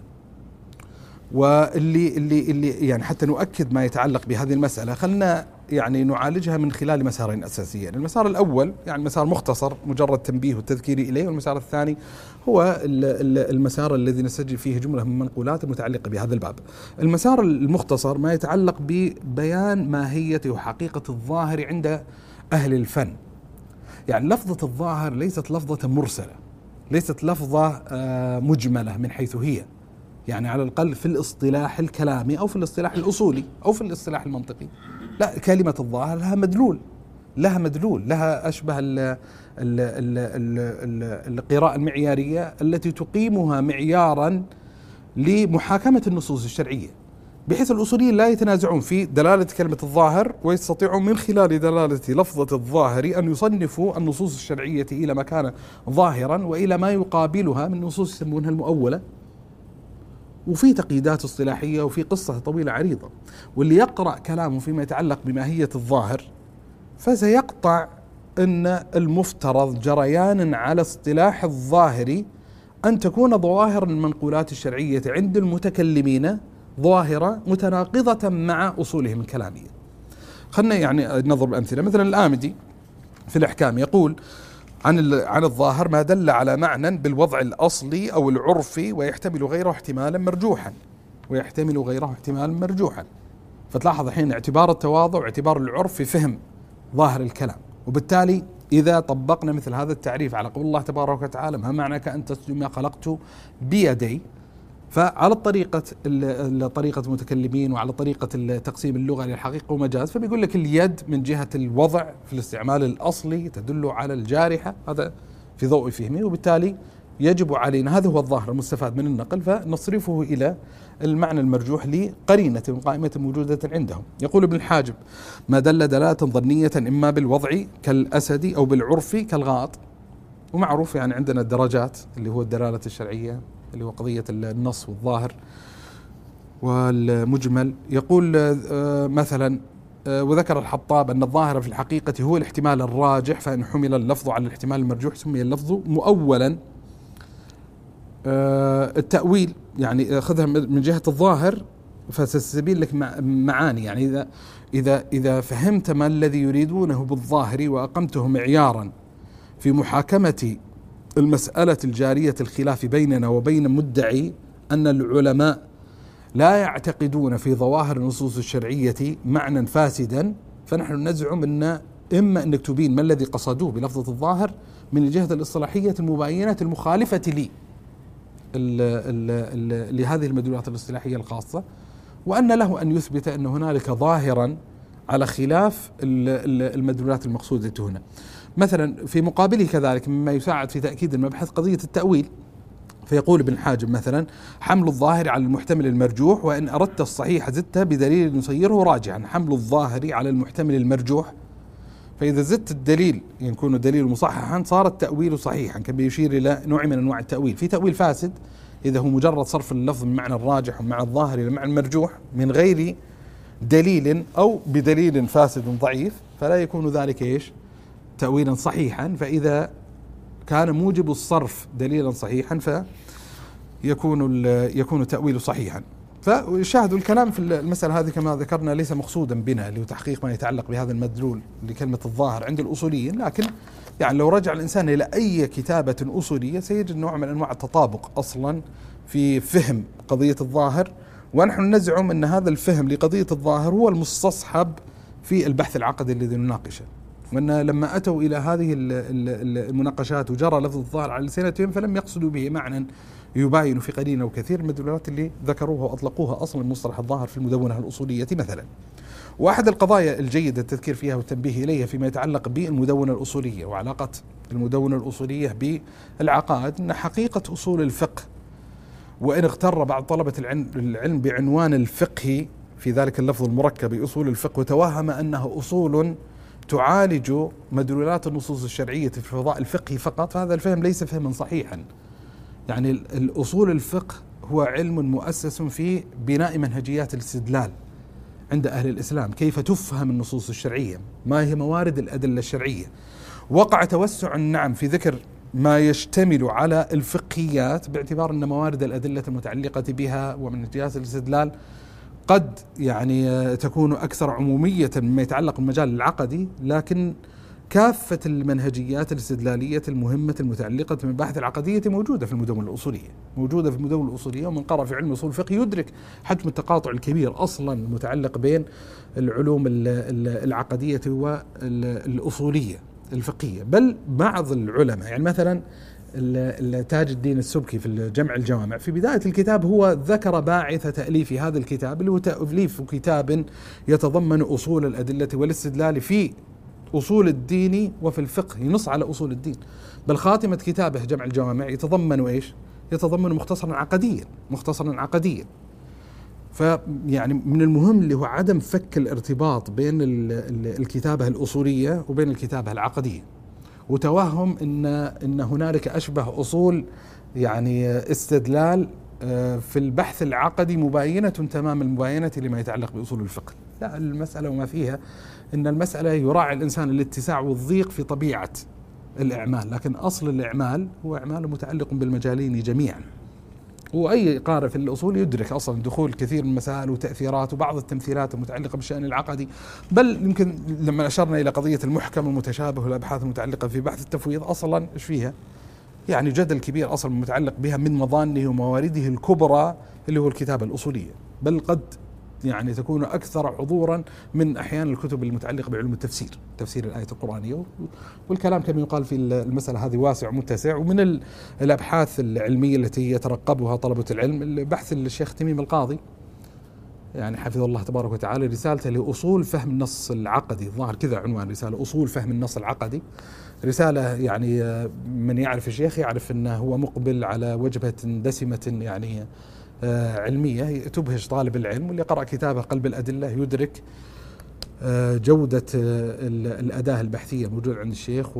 واللي يعني حتى نؤكد ما يتعلق بهذه المسألة خلنا يعني نعالجها من خلال مسارين أساسيين. المسار الأول يعني مسار مختصر مجرد تنبيه والتذكير إليه، والمسار الثاني هو المسار الذي نسجل فيه جملة من المنقولات المتعلقة بهذا الباب. المسار المختصر ما يتعلق ببيان ماهية وحقيقة الظاهر عند أهل الفن. يعني لفظة الظاهر ليست لفظة مرسلة، ليست لفظة مجملة من حيث هي، يعني على الأقل في الاصطلاح الكلامي أو في الاصطلاح الأصولي أو في الاصطلاح المنطقي. لا، كلمة الظاهر لها مدلول، لها أشبه القراءة المعيارية التي تقيمها معيارا لمحاكمة النصوص الشرعية، بحيث الأصوليين لا يتنازعون في دلالة كلمة الظاهر، ويستطيعون من خلال دلالة لفظة الظاهر أن يصنفوا النصوص الشرعية إلى ما كان ظاهرا وإلى ما يقابلها من نصوص يسمونها المؤولة، وفي تقييدات اصطلاحية وفي قصة طويلة عريضة. واللي يقرأ كلامه فيما يتعلق بماهية الظاهر فسيقطع أن المفترض جريانا على اصطلاح الظاهر أن تكون ظواهر المنقولات الشرعية عند المتكلمين ظاهرة متناقضة مع أصولهم الكلامية. خلنا يعني نضرب أمثلة. مثلا الآمدي في الأحكام يقول عن الظاهر ما دل على معنى بالوضع الأصلي أو العرفي ويحتمل غيره احتمالا مرجوحا. فتلاحظ الحين اعتبار التواضع واعتبار العرف في فهم ظاهر الكلام. وبالتالي إذا طبقنا مثل هذا التعريف على قول الله تبارك وتعالى ما معنى أن تسجد ما خلقت بيدي، فعلى طريقة المتكلمين وعلى طريقة تقسيم اللغة للحقيقة ومجاز، فبيقول لك اليد من جهة الوضع في الاستعمال الأصلي تدل على الجارحة، هذا في ضوء فهمه، وبالتالي يجب علينا، هذا هو الظاهر المستفاد من النقل، فنصرفه إلى المعنى المرجوح لقرينة قائمة موجودة عندهم. يقول ابن الحاجب: ما دل دلالة ظنية إما بالوضع كالأسد أو بالعرف كالغاط. ومعروف يعني عندنا الدرجات اللي هو الدلالة الشرعية اللي هو قضية النص والظاهر والمجمل. يقول مثلا وذكر الحطاب أن الظاهر في الحقيقة هو الاحتمال الراجح، فإن حمل اللفظ على الاحتمال المرجوح سمي اللفظ مؤولا. التأويل يعني خذها من جهة الظاهر فستستبين لك معاني، يعني إذا فهمت ما الذي يريدونه بالظاهر وأقمته معيارا في محاكمة المسألة الجارية الخلاف بيننا وبين مدعي أن العلماء لا يعتقدون في ظواهر النصوص الشرعية معنى فاسدا، فنحن نزعم أن إما أنك تبين ما الذي قصدوه بلفظة الظاهر من الجهة الاصطلاحية المباينة المخالفة لهذه المدلولات الاصطلاحية الخاصة، وأن له أن يثبت أن هنالك ظاهرا على خلاف المدلولات المقصودة هنا. مثلا في مقابله كذلك مما يساعد في تأكيد المبحث قضية التأويل، فيقول ابن حاجب مثلا: حمل الظاهر على المحتمل المرجوح، وإن أردت الصحيح زدت بدليل يصيره راجعا. حمل الظاهر على المحتمل المرجوح، فإذا زدت الدليل يكون الدليل مصححا صار التأويل صحيحا، كما يشير إلى نوع من أنواع التأويل. في تأويل فاسد إذا هو مجرد صرف اللفظ من معنى الراجح ومعنى الظاهر إلى معنى المرجوح من غير دليل أو بدليل فاسد ضعيف، فلا يكون ذلك إيش؟ تأويلا صحيحا. فإذا كان موجب الصرف دليلا صحيحا يكون تأويل صحيحا. فشاهدوا الكلام في المسألة هذه كما ذكرنا ليس مقصودا بنا لتحقيق ما يتعلق بهذا المدلول لكلمة الظاهر عند الأصوليين، لكن يعني لو رجع الإنسان إلى أي كتابة أصولية سيجد نوع من أنواع التطابق أصلا في فهم قضية الظاهر، ونحن نزعم أن هذا الفهم لقضية الظاهر هو المستصحب في البحث العقدي الذي نناقشه. وأن لما أتوا إلى هذه المناقشات وجرى لفظ الظاهر على لسانتهم فلم يقصدوا به معنى يباين في قليل أو كثير من المدلولات اللي ذكروها وأطلقوها أصلا مصطلح الظاهر في المدونة الأصولية مثلا. وأحد القضايا الجيدة التذكير فيها والتنبيه إليها فيما يتعلق بالمدونة الأصولية وعلاقة المدونة الأصولية بالعقائد أن حقيقة أصول الفقه، وإن اغتر بعض طلبة العلم بعنوان الفقه في ذلك اللفظ المركب أصول الفقه وتوهم أنه أصول تعالج مدلولات النصوص الشرعية في فضاء الفقه فقط، فهذا الفهم ليس فهما صحيحا. يعني الأصول الفقه هو علم مؤسس في بناء منهجيات الاستدلال عند أهل الإسلام، كيف تفهم النصوص الشرعية، ما هي موارد الأدلة الشرعية. وقع توسع نعم في ذكر ما يشتمل على الفقهيات باعتبار أن موارد الأدلة المتعلقة بها ومنهجيات الاستدلال قد يعني تكون أكثر عمومية مما يتعلق بالمجال العقدي، لكن كافة المنهجيات الاستدلالية المهمة المتعلقة بالمباحث العقدية موجودة في المدونة الأصولية، ومن قرأ في علم أصول الفقه يدرك حجم التقاطع الكبير أصلا المتعلق بين العلوم العقدية والأصولية الفقهية. بل بعض العلماء يعني مثلا تاج الدين السبكي في الجمع الجوامع في بداية الكتاب هو ذكر باعث تأليف هذا الكتاب اللي هو تأليف كتاب يتضمن أصول الأدلة والاستدلال في أصول الدين وفي الفقه، ينص على أصول الدين. بل خاتمة كتابه جمع الجوامع يتضمن إيش؟ يتضمن مختصرا عقديا. فيعني من المهم اللي هو عدم فك الارتباط بين الكتابة الأصولية وبين الكتابة العقدية، وتوهم إن هنالك أشبه أصول يعني استدلال في البحث العقدي مباينة تمام المباينة لما يتعلق بأصول الفقه. لا، المسألة وما فيها إن المسألة يراعي الإنسان الاتساع والضيق في طبيعة الإعمال، لكن أصل الإعمال هو إعمال متعلق بالمجالين جميعا. وأي قارئ في الأصول يدرك أصلا دخول كثير من المسائل وتأثيرات وبعض التمثيلات المتعلقة بالشأن العقدي. بل يمكن لما أشرنا إلى قضية المحكم والمتشابه والأبحاث المتعلقة في بحث التفويض أصلا إيش فيها؟ يعني جدل كبير أصلا متعلق بها من مظانه وموارده الكبرى اللي هو الكتابة الأصولية. بل قد يعني تكون أكثر حضورا من أحيانا الكتب المتعلقة بعلوم التفسير، تفسير الآية القرآنية. والكلام كما يقال في المسألة هذه واسع ومتسع. ومن الأبحاث العلمية التي يترقبها طلبة العلم بحث الشيخ تميم القاضي يعني حفظه الله تبارك وتعالى، رسالته لأصول فهم النص العقدي، ظاهر كذا عنوان رسالة، أصول فهم النص العقدي. رسالة يعني من يعرف الشيخ يعرف أنه هو مقبل على وجبة دسمة يعني علمية تبهج طالب العلم، واللي قرأ كتابه قلب الأدلة يدرك جودة الأداة البحثية الموجودة عند الشيخ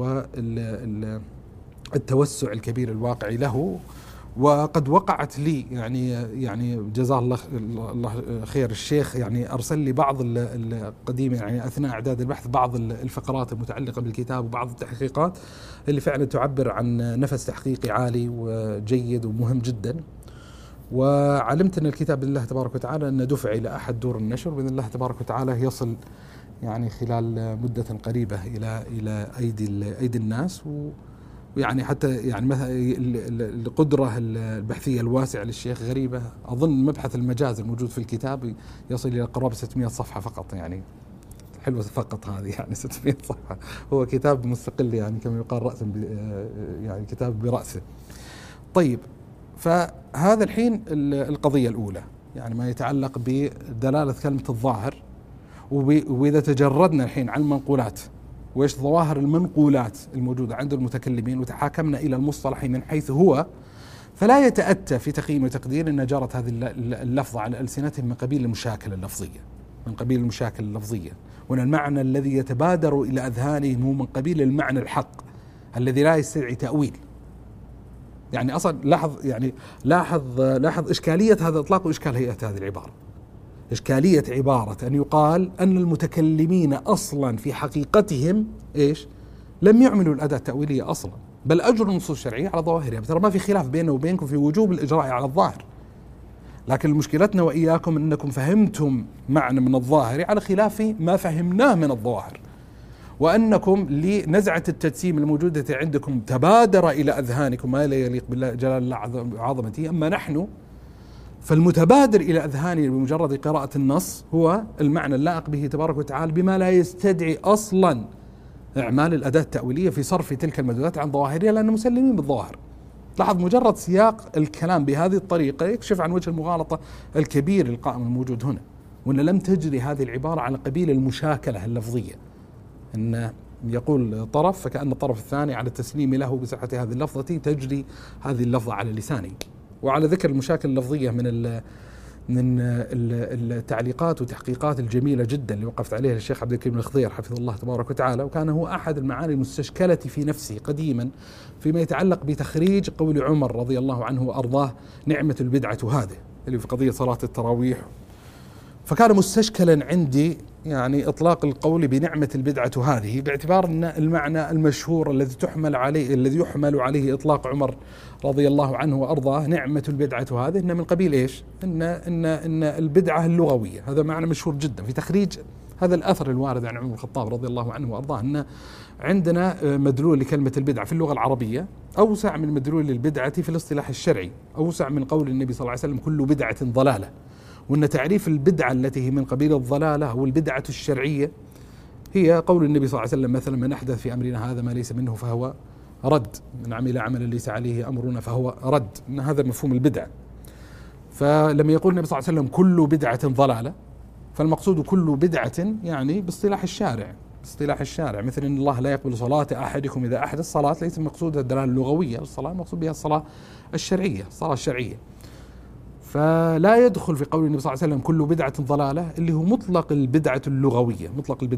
والتوسع الكبير الواقعي له. وقد وقعت لي يعني جزاه الله خير الشيخ، يعني أرسل لي بعض القديم يعني أثناء إعداد البحث بعض الفقرات المتعلقة بالكتاب وبعض التحقيقات اللي فعلا تعبر عن نفس تحقيقي عالي وجيد ومهم جدا. وعلمت أن الكتاب بإذن الله تبارك وتعالى أن دفع إلى أحد دور النشر بإذن الله تبارك وتعالى يصل يعني خلال مدة قريبة إلى أيدي الناس. ويعني حتى يعني مثلا القدرة البحثية الواسعة للشيخ غريبة. أظن مبحث المجاز الموجود في الكتاب يصل إلى قرابة 600 صفحة فقط، يعني حلوة فقط هذه يعني 600 صفحة. هو كتاب مستقل يعني كما يقال رأسا يعني كتاب برأسه. طيب، فهذا الحين القضية الأولى يعني ما يتعلق بدلالة كلمة الظاهر. وإذا تجردنا الحين عن المنقولات وإيش ظواهر المنقولات الموجودة عند المتكلمين وتحاكمنا إلى المصطلح من حيث هو، فلا يتأتى في تقييم وتقدير أن جرت هذه اللفظة على ألسنتهم من قبيل المشاكل اللفظية، وأن المعنى الذي يتبادر إلى أذهانهم هو من قبيل المعنى الحق الذي لا يستدعي تأويل. يعني أصلا لاحظ إشكالية هذا الإطلاق وإشكال هيئة هذه العبارة. إشكالية عبارة أن يقال أن المتكلمين أصلا في حقيقتهم إيش؟ لم يعملوا الأداة التأويلية أصلا، بل أجروا النصوص الشرعية على ظواهرها. ترى ما في خلاف بيننا وبينكم في وجوب الإجراء على الظاهر، لكن مشكلتنا وإياكم أنكم فهمتم معنى من الظاهر على خلاف ما فهمناه من الظواهر، وأنكم لنزعة التجسيم الموجودة عندكم تبادر إلى أذهانكم ما لا يليق بالله جلال الله وعظمته. أما نحن فالمتبادر إلى أذهاننا بمجرد قراءة النص هو المعنى اللائق به تبارك وتعالى بما لا يستدعي أصلا إعمال الأداة التأويلية في صرف تلك المدلولات عن ظواهرها، لأننا مسلمين بالظواهر. لاحظ مجرد سياق الكلام بهذه الطريقة يكشف عن وجه المغالطة الكبير القائم الموجود هنا، وأن لم تجري هذه العبارة على قبيل المشاكلة اللفظية، أن يقول طرف فكأن الطرف الثاني على التسليم له بصحة هذه اللفظة تجري هذه اللفظة على لسانه. وعلى ذكر المشاكل اللفظية، من التعليقات والتحقيقات الجميلة جدا اللي وقفت عليها الشيخ عبد الكريم الخضير حفظه الله تبارك وتعالى، وكان هو أحد المعاني المستشكلة في نفسي قديما فيما يتعلق بتخريج قول عمر رضي الله عنه وأرضاه نعمة البدعة هذه اللي في قضية صلاة التراويح. فكان مستشكلا عندي يعني إطلاق القول بنعمة البدعة هذه، باعتبار أن المعنى المشهور الذي يحمل عليه إطلاق عمر رضي الله عنه وأرضاه نعمة البدعة هذه إن من قبيل إيش؟ إن البدعة اللغوية. هذا معنى مشهور جدا في تخريج هذا الأثر الوارد عن عمر الخطاب رضي الله عنه وأرضاه، أن عندنا مدلول لكلمة البدعة في اللغة العربية أوسع من مدلول للبدعة في الاصطلاح الشرعي، أوسع من قول النبي صلى الله عليه وسلم كل بدعة ضلالة، وأن تعريف البدعة التي هي من قبيل الضلالة أو البدعة الشرعية هي قول النبي صلى الله عليه وسلم مثلا من أحدث في أمرنا هذا ما ليس منه فهو رد، من عمل عملا ليس عليه أمرنا فهو رد. إن هذا مفهوم البدعة. فلما يقول النبي صلى الله عليه وسلم كل بدعة ضلالة، فالمقصود كل بدعة يعني باصطلاح الشارع، مثل إن الله لا يقبل صلاة أحدكم إذا أحدث. الصلاة ليس مقصودها الدلالة اللغوية، الصلاة مقصود بها الصلاة الشرعية. فلا يدخل في قول النبي صلى الله عليه وسلم كل بدعة ضلالة اللي هو مطلق البدعة اللغوية،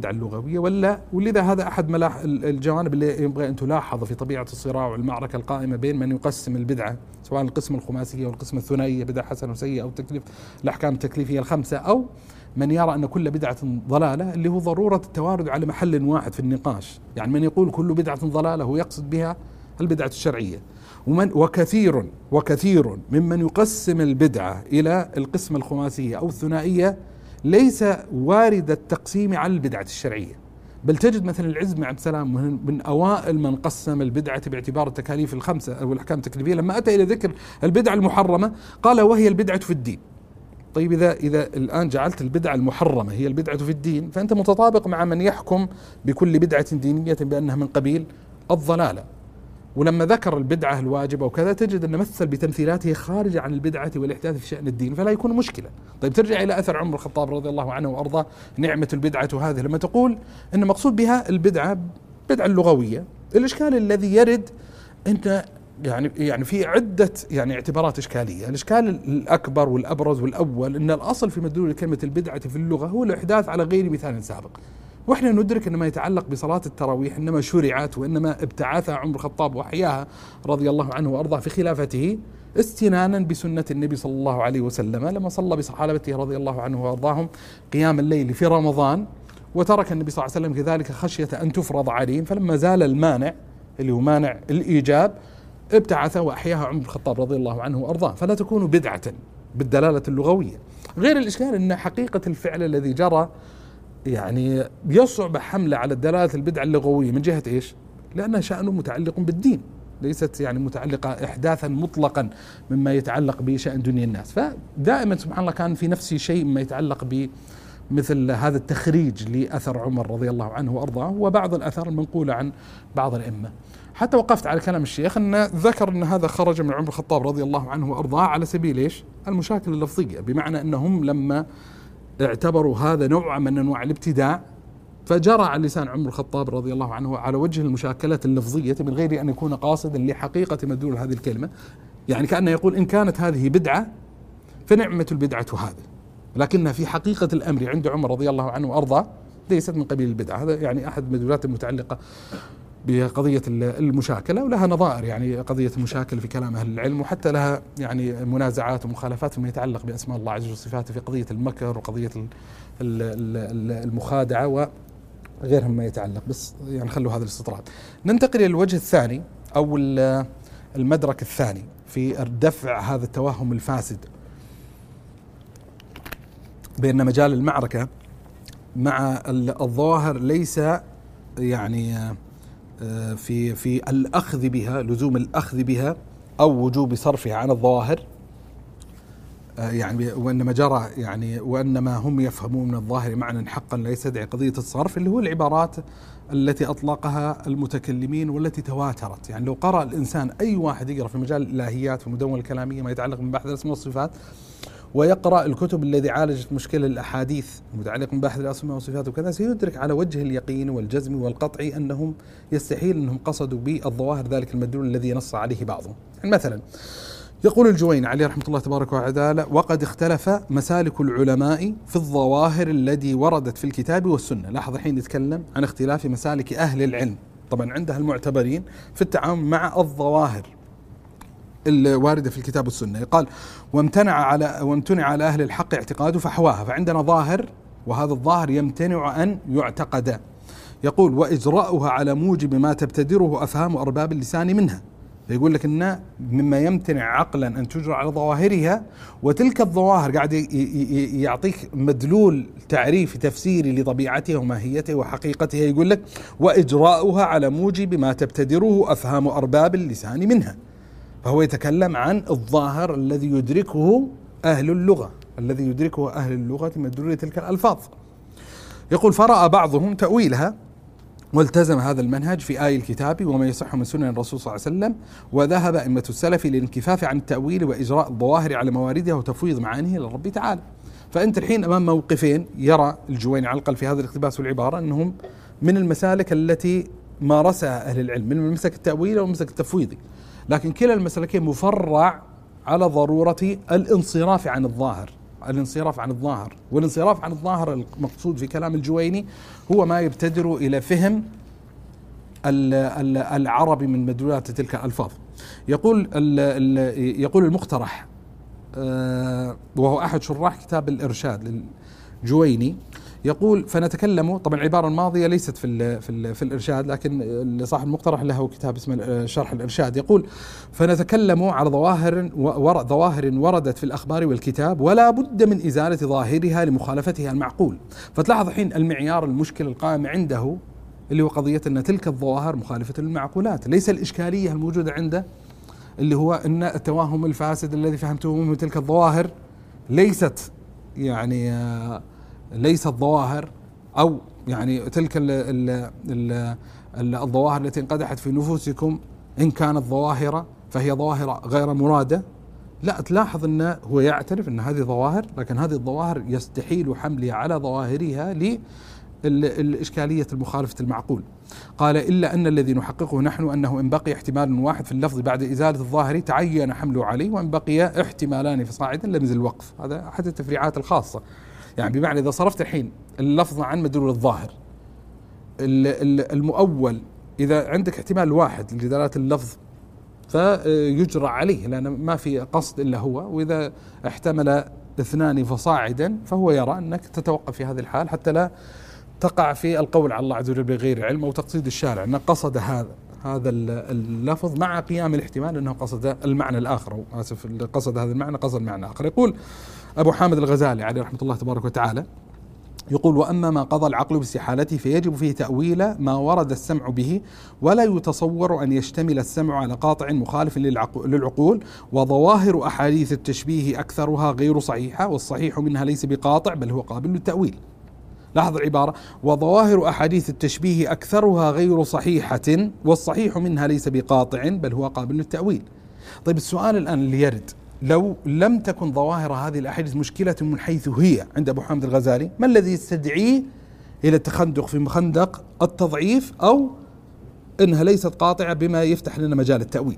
ولذا هذا أحد الجوانب اللي ينبغي أن تلاحظ في طبيعة الصراع والمعركة القائمة بين من يقسم البدعة سواء القسم الخماسية والقسم الثنائية بدعة حسنة وسيئة أو الأحكام التكليفية الخمسة، أو من يرى أن كل بدعة ضلالة اللي هو ضرورة التوارد على محل واحد في النقاش. يعني من يقول كل بدعة ضلالة هو يقصد بها البدعة الشرعية، وكثير ممن يقسم البدعة إلى القسم الخماسية أو الثنائية ليس وارد التقسيم على البدعة الشرعية، بل تجد مثلا العز بن عبد السلام من أوائل من قسم البدعة باعتبار التكاليف الخمسة أو الأحكام التكليفية، لما أتى إلى ذكر البدعة المحرمة قال وهي البدعة في الدين. طيب إذا الآن جعلت البدعة المحرمة هي البدعة في الدين، فأنت متطابق مع من يحكم بكل بدعة دينية بأنها من قبيل الضلالة. ولما ذكر البدعة الواجبة وكذا تجد أن مثل بتمثيلاته خارجة عن البدعة والإحداث في شأن الدين، فلا يكون مشكلة. طيب ترجع إلى أثر عمر الخطاب رضي الله عنه وأرضاه، نعمة البدعة هذه، لما تقول أن مقصود بها البدعة بدعة اللغوية، الإشكال الذي يرد أنت يعني في عدة اعتبارات إشكالية. الإشكال الأكبر والأبرز والأول أن الأصل في مدلول كلمة البدعة في اللغة هو الإحداث على غير مثال سابق، وإحنا ندرك أن ما يتعلق بصلاة التراويح إنما شرعت وإنما ابتعثها عمر الخطاب وأحياها رضي الله عنه وأرضاه في خلافته استنانا بسنة النبي صلى الله عليه وسلم، لما صلى بصحابته رضي الله عنه وأرضاهم قيام الليل في رمضان، وترك النبي صلى الله عليه وسلم كذلك خشية أن تفرض عليهم، فلما زال المانع اللي هو مانع الإيجاب ابتعث وأحياها عمر الخطاب رضي الله عنه وأرضاه، فلا تكون بدعة بالدلالة اللغوية. غير الإشكال أن حقيقة الفعل الذي جرى يصعب حمله على الدلالة البدعة اللغوية من جهة إيش؟ لأنها شأنه متعلق بالدين، ليست متعلقة إحداثا مطلقا مما يتعلق بشأن دنيا الناس. فدائما سبحان الله كان في نفسي شيء مما يتعلق بمثل هذا التخريج لأثر عمر رضي الله عنه وأرضاه وبعض الأثار المنقولة عن بعض الأئمة. حتى وقفت على كلام الشيخ أن ذكر أن هذا خرج من عمر الخطاب رضي الله عنه وأرضاه على سبيل إيش؟ المشاكل اللفظية، بمعنى أنهم لما اعتبروا هذا نوع من أنواع الابتداع فجرى على لسان عمر الخطاب رضي الله عنه على وجه المشاكلة اللفظية من غير أن يكون قاصدا لحقيقة مدلول هذه الكلمة، كأنه يقول إن كانت هذه بدعة فنعمة البدعة هذه، لكنها في حقيقة الأمر عند عمر رضي الله عنه وأرضاه ليست من قبيل البدعة. هذا أحد المدلولات المتعلقة بقضية المشاكلة، ولها نظائر قضية المشاكل في كلام أهل العلم، وحتى لها منازعات ومخالفات فيما يتعلق بأسماء الله عز وجل وصفاته في قضية المكر وقضية المخادعة وغيرها مما يتعلق. بس خلوا هذا الاستطراد. ننتقل إلى الوجه الثاني أو المدرك الثاني في دفع هذا التوهم الفاسد بأن مجال المعركة مع الظواهر ليس في الأخذ بها، لزوم الأخذ بها أو وجوب صرفها عن الظواهر، وإنما جرى وإنما هم يفهمون من الظاهر معنى حقا لا يستدعي قضية الصرف، اللي هو العبارات التي أطلقها المتكلمين والتي تواترت. لو قرأ الإنسان أي واحد يقرأ في مجال الإلهيات والمدونة الكلامية ما يتعلق من بحث الأسماء والصفات، ويقرأ الكتب التي عالجت مشكلة الأحاديث المتعلقة من بحث الأسماء والصفات وكذا، سيدرك على وجه اليقين والجزم والقطع أنهم يستحيل أنهم قصدوا بالظواهر ذلك المدلول الذي نص عليه بعضهم. مثلا يقول الجويني عليه رحمة الله تبارك وتعالى: وقد اختلف مسالك العلماء في الظواهر التي وردت في الكتاب والسنة. لاحظ الحين يتكلم عن اختلاف مسالك أهل العلم، طبعا عندها المعتبرين في التعامل مع الظواهر الواردة في الكتاب والسنة. قال: وامتنع على أهل الحق اعتقاد فحواها، فعندنا ظاهر وهذا الظاهر يمتنع أن يعتقد. يقول: وإجراؤها على موجب ما تبتدره أفهام أرباب اللسان منها، فيقول لك إن مما يمتنع عقلا أن تجرى على ظواهرها، وتلك الظواهر قاعد يعطيك مدلول تعريفي تفسيري لطبيعتها وماهيتها وحقيقتها. يقول لك: وإجراؤها على موجب ما تبتدره أفهام أرباب اللسان منها، فهو يتكلم عن الظاهر الذي يدركه أهل اللغة من مدلول تلك الألفاظ. يقول: فرأى بعضهم تأويلها والتزم هذا المنهج في آي الكتاب وما يصح من سنن الرسول صلى الله عليه وسلم، وذهب أئمة السلف للانكفاف عن التأويل وإجراء الظواهر على مواردها وتفويض معانيه للرب تعالى. فأنت الحين أمام موقفين يرى الجويني على الأقل في هذا الاقتباس والعبارة أنهم من المسالك التي مارسها أهل العلم، من المسلك التأويلي والمسلك التفويضي، لكن كلا المسلكين مفرع على ضرورة الانصراف عن الظاهر. والانصراف عن الظاهر المقصود في كلام الجويني هو ما يبتدر إلى فهم العربي من مدلولات تلك الألفاظ. يقول المقترح، وهو أحد شراح كتاب الإرشاد للجويني، يقول: فنتكلم، طبعا العبارة الماضية ليست في الإرشاد، لكن صاحب المقترح له كتاب اسمه شرح الإرشاد. يقول: فنتكلم على ظواهر وردت في الأخبار والكتاب ولا بد من إزالة ظاهرها لمخالفتها المعقول. فتلاحظ الحين المعيار المشكل القائم عنده اللي هو قضية أن تلك الظواهر مخالفة للمعقولات، ليس الإشكالية الموجودة عنده اللي هو أن التوهم الفاسد الذي فهمته من تلك الظواهر ليست يعني ليست ظواهر، أو يعني تلك الظواهر التي انقدحت في نفوسكم إن كانت ظواهر فهي ظواهر غير مرادة. لا، تلاحظ أنه هو يعترف أن هذه ظواهر، لكن هذه الظواهر يستحيل حملها على ظواهرها للإشكالية المخالفة المعقول. قال إلا أن الذي نحققه نحن أنه إن بقي احتمال واحد في اللفظ بعد إزالة الظاهر تعين حمله عليه، وإن بقي احتمالان فصاعدا لم يزل الوقف. هذا أحد التفريعات الخاصة، يعني بمعنى إذا صرفت الحين اللفظ عن مدلول الظاهر المؤول، إذا عندك احتمال واحد لدلالة اللفظ فيجرى عليه لأن ما في قصد إلا هو، وإذا احتمل اثنان فصاعدا فهو يرى أنك تتوقف في هذه الحال حتى لا تقع في القول على الله عز وجل بغير علم أو تقصيد الشارع أنه قصد هذا اللفظ مع قيام الاحتمال أنه قصد المعنى الآخر، أو آسف قصد هذا المعنى قصد معنى آخر. يقول أبو حامد الغزالي عليه رحمة الله تبارك وتعالى، يقول: وأما ما قضى العقل باستحالته فيجب فيه تأويل ما ورد السمع به، ولا يتصور أن يشتمل السمع على قاطع مخالف للعقول، وظواهر أحاديث التشبيه أكثرها غير صحيحة، والصحيح منها ليس بقاطع بل هو قابل للتأويل. لاحظ العبارة: وظواهر أحاديث التشبيه أكثرها غير صحيحة، والصحيح منها ليس بقاطع بل هو قابل للتأويل. طيب السؤال الآن اللي يرد: لو لم تكن ظواهر هذه الأحاديث مشكلة من حيث هي عند أبو حامد الغزالي، ما الذي يستدعيه إلى التخندق في مخندق التضعيف، أو إنها ليست قاطعة بما يفتح لنا مجال التأويل؟